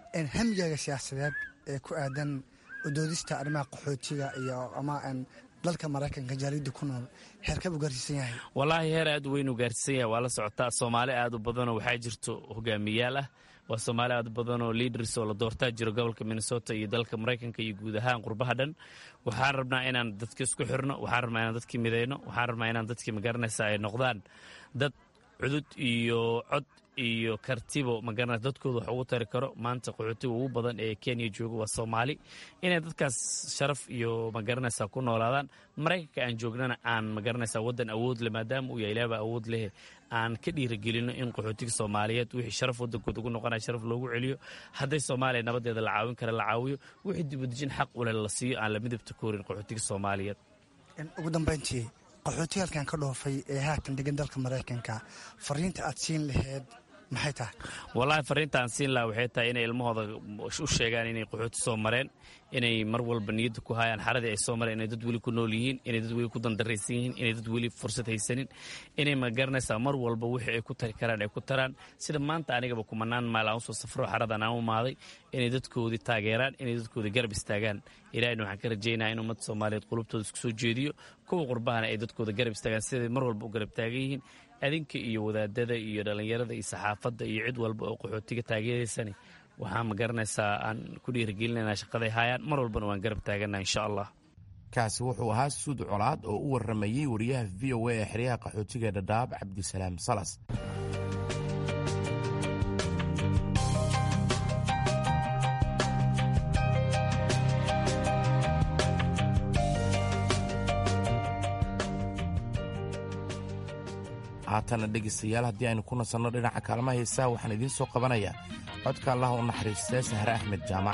hamigaaga siyaasadeed ee ku aadan udoodista arrimaha qaxootiga iyo ama dalka maraykanka jaaliyadda ku nool heerkab u gaarsiisan yahay? wallaahi heer aad u weyn u gaarsiisan yahay. waa la socotaa soomaali aad u badanoo waxaa jirto hogaamiyaal ah. waa soomaali aad u badanoo leaders oo la doortaa jiro gobolka minnesota iyo dalka maraykanka iyo guud ahaan qurbaha dhan. waxaan rabnaa inaan dadka isku xirno, waxaan rabnaa inaan dadkii midayno, waxaan rabnaa inaan dadkii magaranaysa ay noqdaan dad cudud iyo cod iyo kartibo magaranaysa dadkooda wax ugu tari karo. maanta qaxootiga ugu badan ee kenya jooga waa soomaali. inay dadkaas sharaf iyo magaranaysa ku noolaadaan. maraykanka aan joognana aan magaranaysa waddan awood leh, maadaama uu yahay ilaaba awood leh, aan ka dhiirigelino in qaxootiga soomaaliyeed wixii sharaf waddankooda ugu noqonaya sharaf loogu celiyo. hadday soomaaliya nabadeeda la caawin kara la caawiyo, wixii dibudejin xaq u leh la siiyo, aan la midabta koorin qaxootiga soomaaliyeed. ugu dambayntii qaxootiga halkan ka dhoofay ee haatan degan dalka maraykanka, fariinta aad siin laheyd maxay tahay? wallaahi fariinta aan siin lahaa waxay tahay inay ilmahooda u sheegaan inay qaxooti soo mareen, inay mar walba niyadda ku hayaan xaradii ay soo mareen, inay dad weli ku nool yihiin, inay dad weli ku dandaraysan yihiin, inay dad weli fursad haysanin, inay magaranaysaa mar walba wixii ay ku tari karaan ay ku taraan. sida maanta anigaba kumanaan maal aan usoo safro xaradan aan u imaaday, inay dadkoodii taageeraan, inay dadkoodii garab istaagaan. ilaahina waxaan ka rajaynayaa in ummadda soomaaliyeed qulubtooda isku soo jeediyo, kuwa qurbahana ay dadkooda garab istaagaan siday mar walba u garab taagan yihiin. adinka iyo wadaadada iyo dhallinyarada iyo saxaafadda iyo cid walba oo qaxootiga taageeraysani waxaan magaranaysaa aan ku dhiirigelinayna shaqaday haayaan, mar walbana waan garab taagana insha allah. kaasi wuxuu ahaa suud colaad oo u waramayey wariyaha v o a ee xeryaha qaxootiga dhadhaab cabdisalaam salas. haatana dhegaystayaal haddii aynu ku nasanno dhinaca kaalmaha heesaha waxaan idiin soo qabanayaa codka allah u naxariistee sahre axmed jaamac.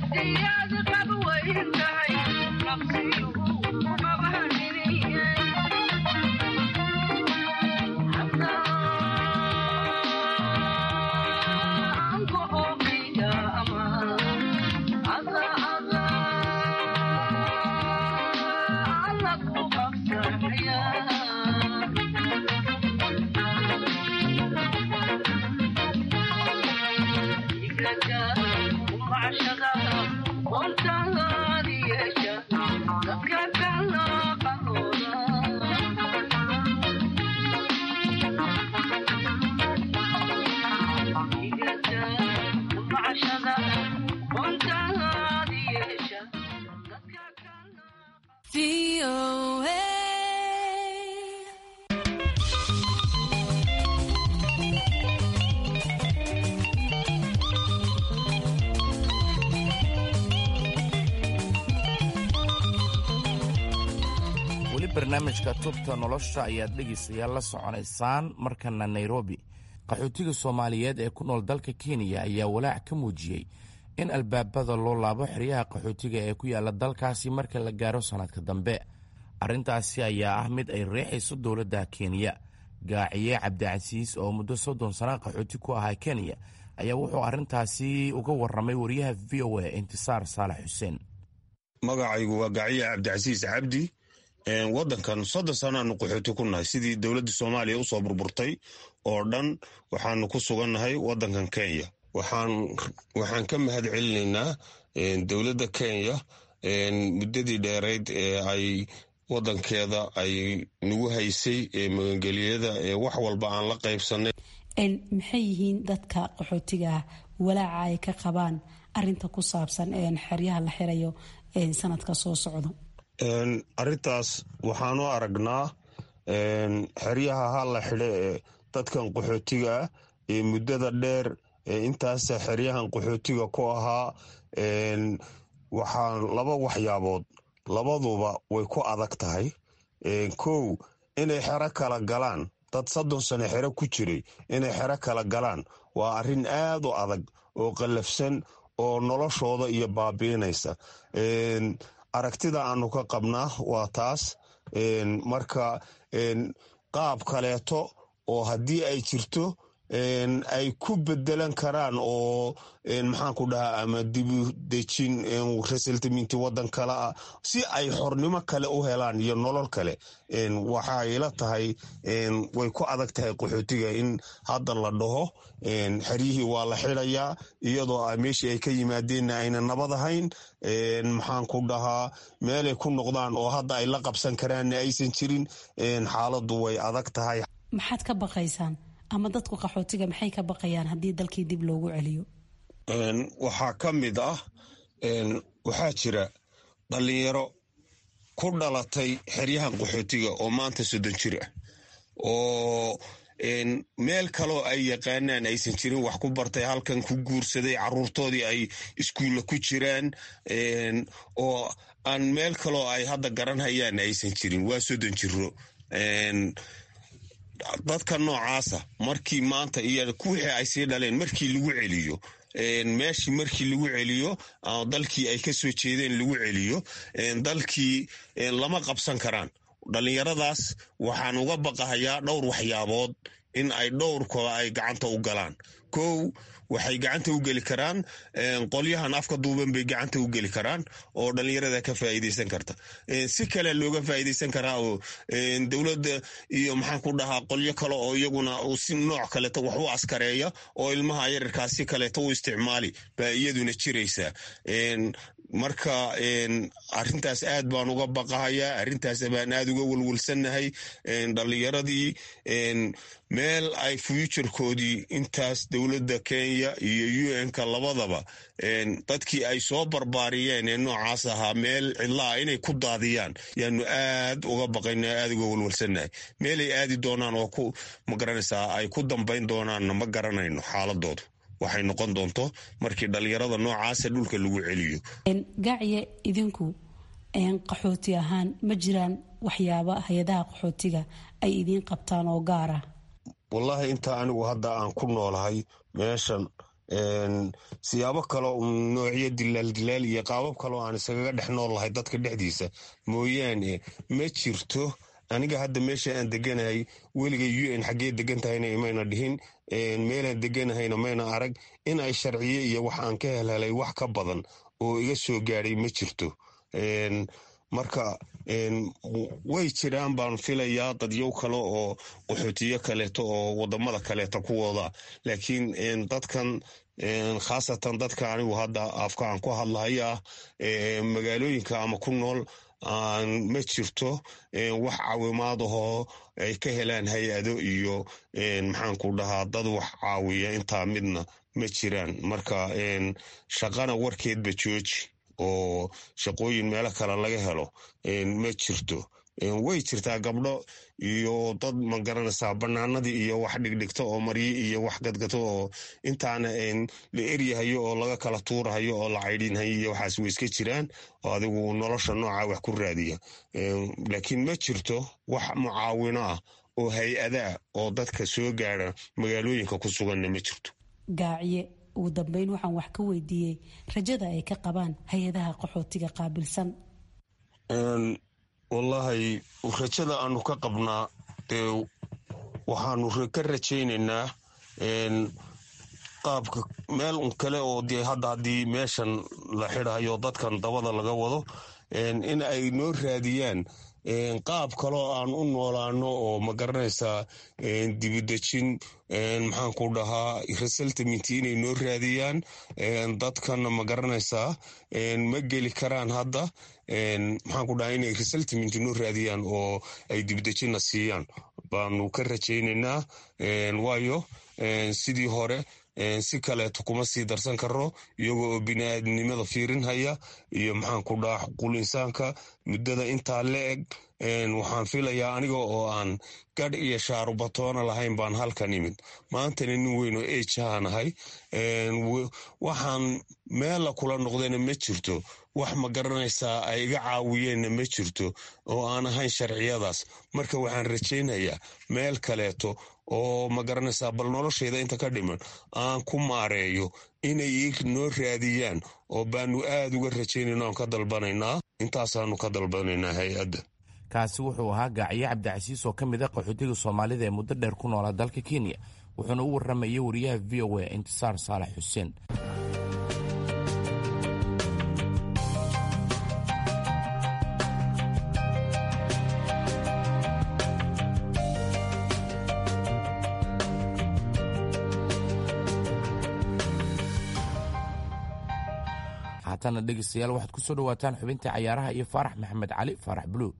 barnaamijka tubta nolosha ayaad dhegaystayaal la soconaysaan markana nairobi qaxootiga soomaaliyeed ee ku nool dalka kenya ayaa walaac ka muujiyey in albaabada loo laabo xeryaha qaxootiga ee ku yaala dalkaasi marka la gaaro sannadka dambe arrintaasi ayaa ah mid ay riixayso dowladda kenya gaaciye cabdicasiis oo muddo 30 sana qaxooti ku ahaa kenya ayaa wuxuu arrintaasi uga warramay wariyaha v o a intisaar saalax xuseen. magacaygu waa gaaciye cabdicasiis cabdi. waddankan 30 sanaanu qaxooti ku nahay sidii dowladda soomaaliya usoo burburtay oo dhan waxaanu ku sugannahay waddankan kenya. waxaan ka mahad celinaynaa dowladda kenya muddadii dheerayd ee ay waddankeeda ay nagu haysay magangeliyada wax walba aan la qaybsanay. maxay yihiin dadka qaxootiga walaaca ay ka qabaan arinta ku saabsan xeryaha la xirayo sanadka soo socdo? arrintaas waxaanu aragnaa xeryaha ha la xidhe ee dadkan qaxootiga ah ee muddada dheer intaasa xeryahan qaxootiga ku ahaa waxaa laba waxyaabood labaduba way ku adag tahay. kow inay xero kala galaan dad 30 sano xero ku jiray inay xero kala galaan waa arrin aad u adag oo qallafsan oo noloshooda iyo baabiinaysa. aragtida aanu ka qabnaa waa taas. marka qaab kaleeto oo haddii ay jirto ay ku bedelan karaan oo maxaan ku dhahaa ama dibudejin reseltiminti waddan kale ah si ay xornimo kale u helaan iyo nolol kale. waxay la tahay way ku adag tahay qaxootiga in hadda la dhaho xeryihii waa la xidhayaa iyadoo meeshii ay ka yimaadeenna ayna nabad ahayn. maxaan ku dhahaa meelay ku noqdaan oo hadda ay la qabsan karaanna aysan jirin. xaaladdu way adag tahay. maxaad ka baqaysaan ama dadku qaxootiga maxay ka baqayaan haddii dalkii dib loogu celiyo? waxaa ka mid ah waxaa jira dhallinyaro ku dhalatay xeryahan qaxootiga oo maanta 30 jir ah oo meel kaloo ay yaqaanaan aysan jirin wax ku bartay halkan ku guursaday carruurtoodii ay iskuulla ku jiraan oo aan meel kaloo ay hadda garan hayaan aysan jirin waa 30 jiro. dadka noocaasa markii maanta iyo kuwixii ay sii dhaleen markii lagu celiyo meeshii markii lagu celiyo dalkii ay ka soo jeedeen lagu celiyo dalkii lama qabsan karaan. dhallinyaradaas waxaan uga baqahayaa dhowr waxyaabood in ay dhowrkooda ay gacanta u galaan. kow waxay gacanta u geli karaan qolyahan afka duuban bay gacanta u geli karaan oo dhallinyarada ka faa'iidaysan karta. si kale looga faa'iidaysan karaa oo dowladda iyo maxaan ku dhahaa qolyo kale oo iyaguna si nooc kaleeto wax u askareeya oo ilmaha yararkaas si kaleeto u isticmaali baa iyaduna jiraysaa. marka arrintaas aad baan uga baqahayaa. arrintaas baan aad uga walwalsannahay. dhallinyaradii meel ay fuuturkoodii intaas dowladda kenya iyo un-ka labadaba dadkii ay soo barbaariyeen ee noocaas ahaa meel cidlaah inay ku daadiyaan yaanu aad uga baqayna aad uga walwalsannahay. meelay aadi doonaan oo ku magaranaysaa ay ku dambayn doonaanna ma garanayno xaaladoodu waxay noqon doonto markii dhallinyarada noocaasa dhulka lagu celiyo. gaaciye idinku qaxooti ahaan ma jiraan waxyaaba hay-adaha qaxootiga ay idiin qabtaan oo gaara? wallaahi intaa anigu hadda aan ku noolahay meeshan siyaabo kaleo noocyo dilaal iyo qaabab kaleo aan isagaga dhex nool lahay dadka dhexdiisa mooyaane ma jirto. aniga hadda meesha aan deganahay weliga UN xaggee degan tahayna imayna dhihin, meelaan deganahayna mayna arag. in ay sharciye iyo wax aan ka helhelay wax ka badan oo iga soo gaadhay ma jirto. marka way jiraan baan filayaa dadyow kale oo qaxootiyo kaleeto oo wadamada kaleeta ku wada, laakiin dadkan khaasatan dadka anigu hadda afka aan ku hadlahaya magaalooyinka ama ku nool ma jirto wax caawimaad ahoo ay ka helaan hay-ado iyo maxaanku dhahaa dad wax caawiya, intaa midna ma jiraan. marka shaqana warkeedba jooji oo shaqooyin meelo kale laga helo ma jirto. way jirtaa gabdho iyo dad ma garanaysaa banaanadii iyo wax dhigdhigto oo maryi iyo wax gadgato oo intaana la eryahayo oo laga kala tuurahayo oo la caydhinhayo iyo waxaas way iska jiraan oo adigu nolosha nooca wax ku raadiya. laakiin ma jirto wax mucaawino ah oo hay-adaa oo dadka soo gaara magaalooyinka ku suganna ma jirto. gaaciye ugu dambeyn waxaan wax ka weydiiyey rajada ay ka qabaan hay-adaha qaxootiga qaabilsan. wallaahi rajada aanu ka qabnaa waxaanu ka rajaynaynaa qaabka meel un kale oo dee hadda haddii meeshan la xidhayo dadkan dabada laga wado in ay noo raadiyaan qaab kaloo aan u noolaano oo ma garanaysaa dibidejin maxaanku dhahaa resettlement inay noo raadiyaan. dadkana ma garanaysaa ma geli karaan hadda maxaanku dhahaa inay resettlement noo raadiyaan oo ay dibidejinna siiyaan baanu ka rajaynaynaa. waayo sidii hore si kaleeto kuma sii darsan karo iyagoo oo biniaadamnimada fiirinhaya iyo maxaanku dhahaa xuquul insaanka muddada intaa la eg. waxaan filayaa aniga oo aan gadh iyo shaarubatoona lahayn baan halkan imid, maantana nin weyn oo ejaanahay. waxaan meella kula noqdayna ma jirto, wax ma garanaysaa ay iga caawiyeenna ma jirto oo aan ahayn sharciyadaas. marka waxaan rajaynayaa meel kaleeto oo ma garanaysaa bal noloshayda inta ka dhiman aan ku maareeyo inay noo raadiyaan oo baanu aad uga rajaynayno aan ka dalbanaynaa. intaasaanu ka dalbanaynaa hay-adda. kaasi wuxuu ahaa gaaciye cabdicasiis oo ka mid a qaxootiga soomaalida ee muddo dheer ku noolaa dalka Kenya, wuxuuna u warramayay wariyaha VOA Intisaar Saalax Xuseen. haatana dhegeystayaal waxaad ku soo dhawaataan xubintii cayaaraha iyo Faarax Maxamed Cali Faarax Buluug.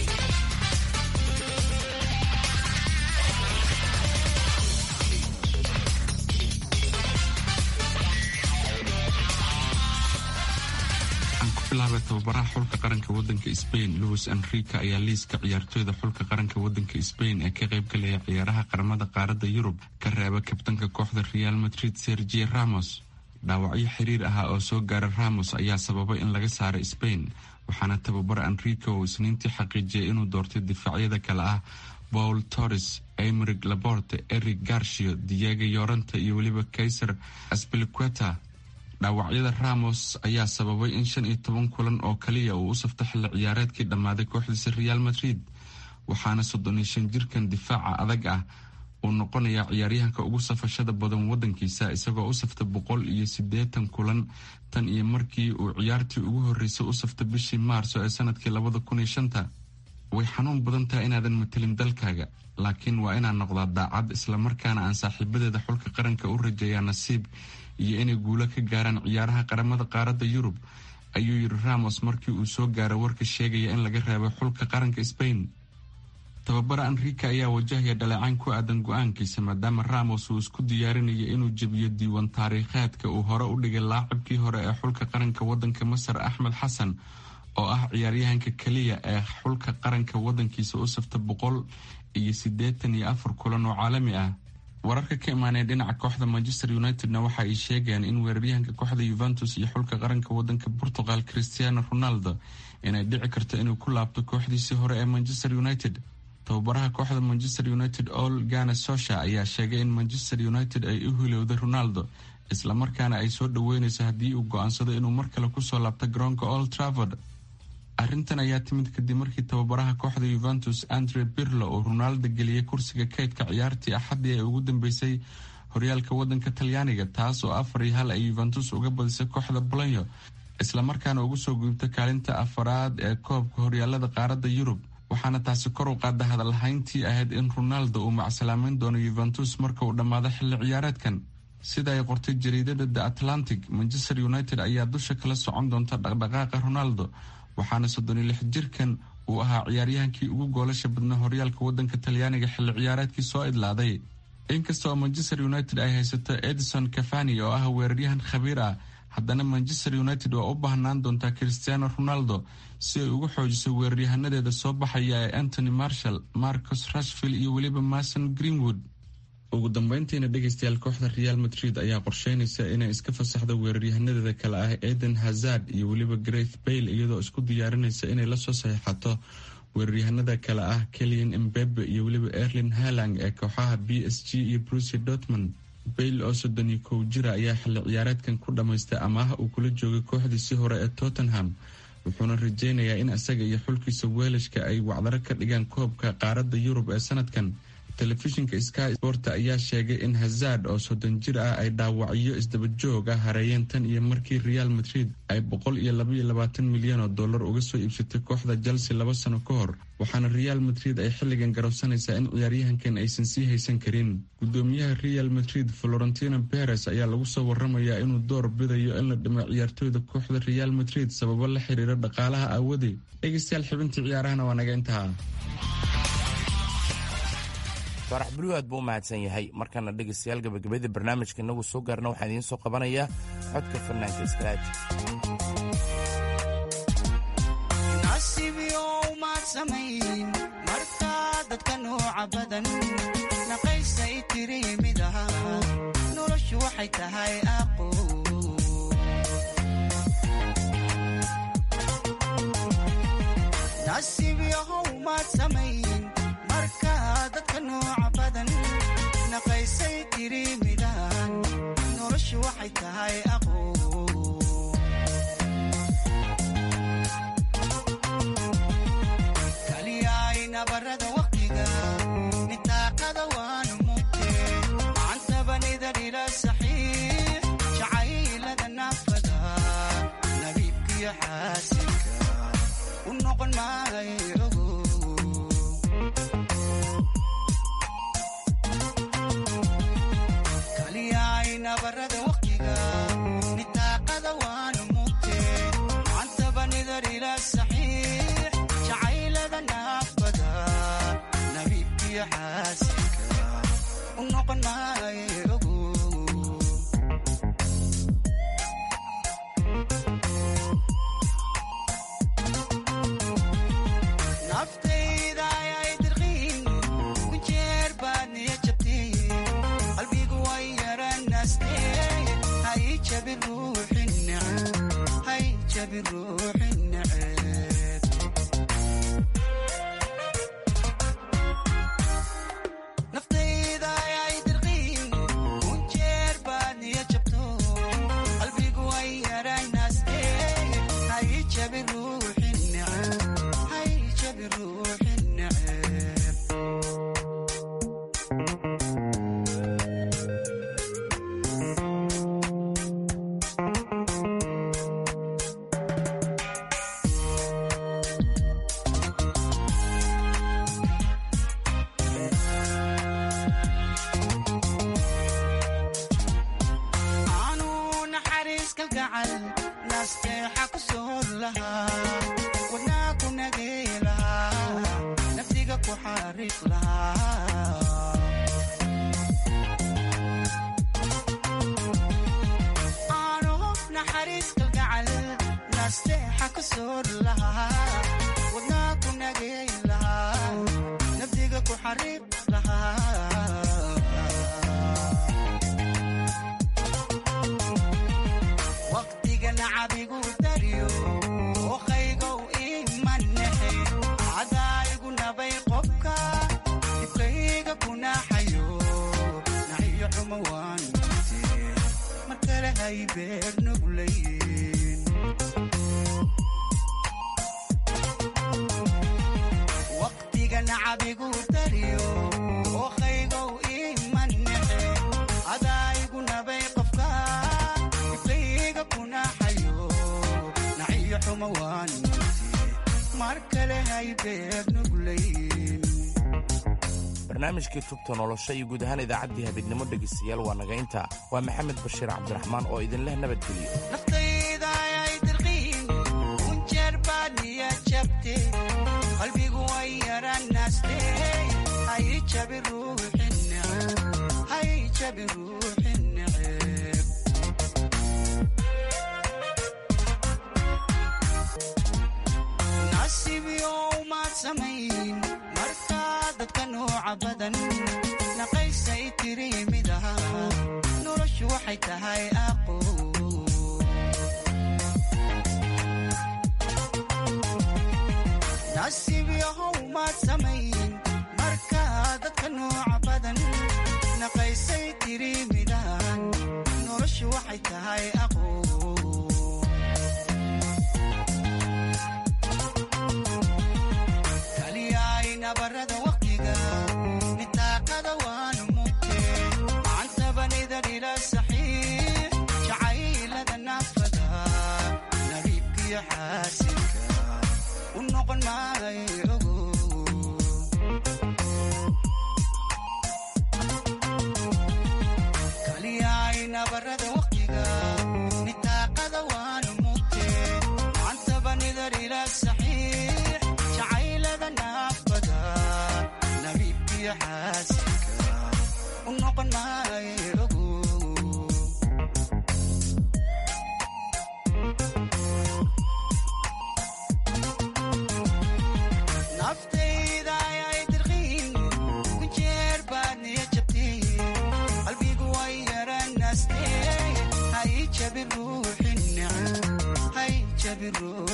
bilaabay tababaraha xulka qaranka wadanka Spain Luis Enrique ayaa liiska ciyaartooyda xulka qaranka wadanka Spain ee ka qayb galaya ciyaaraha qaramada qaaradda Yurub ka reeba kabtanka kooxda Real Madrid Sergio Ramos. dhaawacyo xiriir ah oo soo gaara Ramos ayaa sababay in laga saaro Spain, waxaana tababara Enrique oo isniintii xaqiijiyay inuu doortay difaacyada kale ah Paul Torres, Aymeric Laporte, Eric Garcia, Diego Llorente iyo weliba Kaiser Azpilicueta. dhaawacyada Ramos ayaa sababay in 15 kulan oo kaliya uu u safto xilli ciyaareedkii dhammaaday kooxdiisa Real Madrid, waxaana 35 jirkan difaaca adag ah uu noqonayaa ciyaaryahanka ugu safashada badan wadankiisa isagoo u safta 180 kulan tan iyo markii uu ciyaartii ugu horeysay u safta bishii Maarso ee sanadkii 2005. way xanuun badan tahay inaadan matelin dalkaaga, laakiin waa inaan noqdaa daacad isla markaana aan saaxiibadeeda xulka qaranka u rajeeyaa nasiib iyo inay guulo ka gaaraan ciyaaraha qaramada qaaradda Yurub, ayuu yiri Ramos markii uu soo gaaray warka sheegaya in laga reebay xulka qaranka Spain. tababara Enrique ayaa wajahaya dhaleecayn ku aadan go'aankiisa maadaama Ramos uu isku diyaarinaya inuu jabiyo diiwaan taariikheedka uu hore u dhigay laacibkii hore ee xulka qaranka wadanka Masar Ahmed Xasan oo ah ciyaaryahanka kaliya ee xulka qaranka wadankiisa u safta 184 kulan oo caalami ah. wararka ka imaanaya dhinaca kooxda Manchester United-na waxa ay sheegayaan in weeraryahanka kooxda Juventus iyo xulka qaranka wadanka Portugal Cristiano Ronaldo inay dhici karto inuu ku laabto kooxdiisii hore ee Manchester United. tababaraha kooxda Manchester United Ole Gunnar Solskjaer ayaa sheegay in Manchester United ay u hilowday Ronaldo islamarkaana ay soo dhoweynayso haddii uu go'aansado inuu mar kale kusoo laabto garoonka Old Trafford. arrintan ayaa timid kadib markii tababaraha kooxda Juventus Andre Pirlo uu Ronaldo geliyay kursiga kaydka ciyaartii Axaddii ee ugu dambeysay horyaalka wadanka Talyaaniga, taas oo 4-1 ay Juventus uga badisay kooxda Bologna, islamarkaana ugu soo gudubtay kaalinta afaraad ee koobka horyaalada qaaradda Yurub. waxaana taasi kor u qaada hadalhayntii ahayd in Ronaldo uu macsalaameyn doono Juventus marka uu dhammaado xilli ciyaareedkan. sida ay qortay jariidada The Atlantic, Manchester United ayaa dusha kala socon doonta dhaqdhaqaaqa Ronaldo, waxaana 36 jirkan uu ahaa ciyaaryahankii ugu goolasha badnaa horyaalka wadanka Talyaaniga xilli ciyaareedkii soo idlaaday. inkasta oo Manchester United ay haysato Edison Cavani oo ah weeraryahan khabiir ah, haddana Manchester United waa u baahnaan doontaa Cristiano Ronaldo si ay ugu xoojiso weeraryahannadeeda soo baxaya ee Anthony Martial, Marcus Rashford iyo weliba Mason Greenwood. ugu dambeyntiina dhegaystayaal, kooxda Real Madrid ayaa qorsheynaysa inay iska fasaxdo weeraryahannadeeda kale ah Eden Hazard iyo weliba Gareth Bale, iyadoo isku diyaarinaysa inay la soo saxiixato weeraryahanada kale ah Kylian Mbappe iyo weliba Erling Haaland ee kooxaha PSG iyo Borussia Dortmund. Bale oo 31 jira ayaa xilli ciyaareedkan ku dhamaystay amaah uu kula joogay kooxdiisii hore ee Tottenham, wuxuuna rajeynayaa in isaga iyo xulkiisa Welshka ay wacdaro ka dhigaan koobka qaaradda Yurub ee sanadkan. telefishinka Sky Sport ayaa sheegay in Hazard oo 30 jir ah ay dhaawacyo isdaba joog ah hareeyeen tan iyo markii Real Madrid ay $122 milyan uga soo iibsatay kooxda Chelsea 2 sano ka hor, waxaana Real Madrid ay xilligan garowsanaysaa in ciyaaryahankan aysan sii haysan karin. gudoomiyaha Real Madrid Florentino Perez ayaa lagu soo waramayaa inuu door bidayo in la dhimo ciyaartooyda kooxda Real Madrid sababo la xiriira dhaqaalaha aawadi. dhegeystayaal, xubintii ciyaarahana waa naga intaa. farax buluug aad buu u mahadsan yahay. markana dhegaystayaal, gabagabadii barnaamijka inagu soo gaarna waxaan idiin soo qabanayaa codka fanaanka Iskaraaj. nasiibyow maad samayn markaa dadka nooca badan naqaysay tiri mid ahaa noloshu waxay tahay aqo nasiibyow maad samayn markaa dadka nooca badan naqaysay tiri midaan noloshu waxay tahay aqo kaliyaay nabarada waqtiga nitaaqada waanu mugte macantabanida dhila saxiix jacaylada naafada nabiibkiyo xaasinka u noqon maayo nabarada waqtiga nitaaqada waanu mugte macantabanida dhila saxiix jacaylada naafada nabiibkiyo xaasinka u noqon maayo naftayda ayay dirqiin kunjeer baad niya jabtay qalbigu way hay jabi ruuxi neceb naftayda ayay dirqiin kunjeer baad niya jabto qalbigu way yaranaastee hay jabi ruuxi neceb hay beer nuglayn waqtiga nacabigu dariyo ookhaygow imannexe adaygu nabay qofka iflayga kunaxayo naciyo xuma waan mar kale hay beer nuglayn barnaamijkii tubta nolosha iyo guud ahaan idaacaddii habeenimo dhegaystayaal waa naga intaa waa maxamed bashiir cabdiraxmaan oo idinleh nabadgeliyo naftayda ay dirqiin unjeer baad niya jabte qalbigu way yaranaste hay jabi ruuxin neceb nasiibyow maad samayn markaa dadka nooca badan naqaysay tiri mid aha noloshu waxay tahay aqo nasiibyahow maad samayn markaa dadka nooca badan naqaysay tiri midahan noloshu waxay tahay aqo nabarada waqtiga nitaaqada waanu mugte macantabanida dhila saxiix jacaylada naafada nabiibkiyo xaasinka u noqon maayo ogo kaliyaay nabarada waqtiga nitaaqada waanu mugte macantabanida dhila saxiix jacaylada naafada nabiibkiyo xaasinka u noqon maayo ogo naftayda ayay dirqiin kunjeer baad niya jabtay qalbigu way yaranaste hay jabi ruuxin neceb hay jabi ruux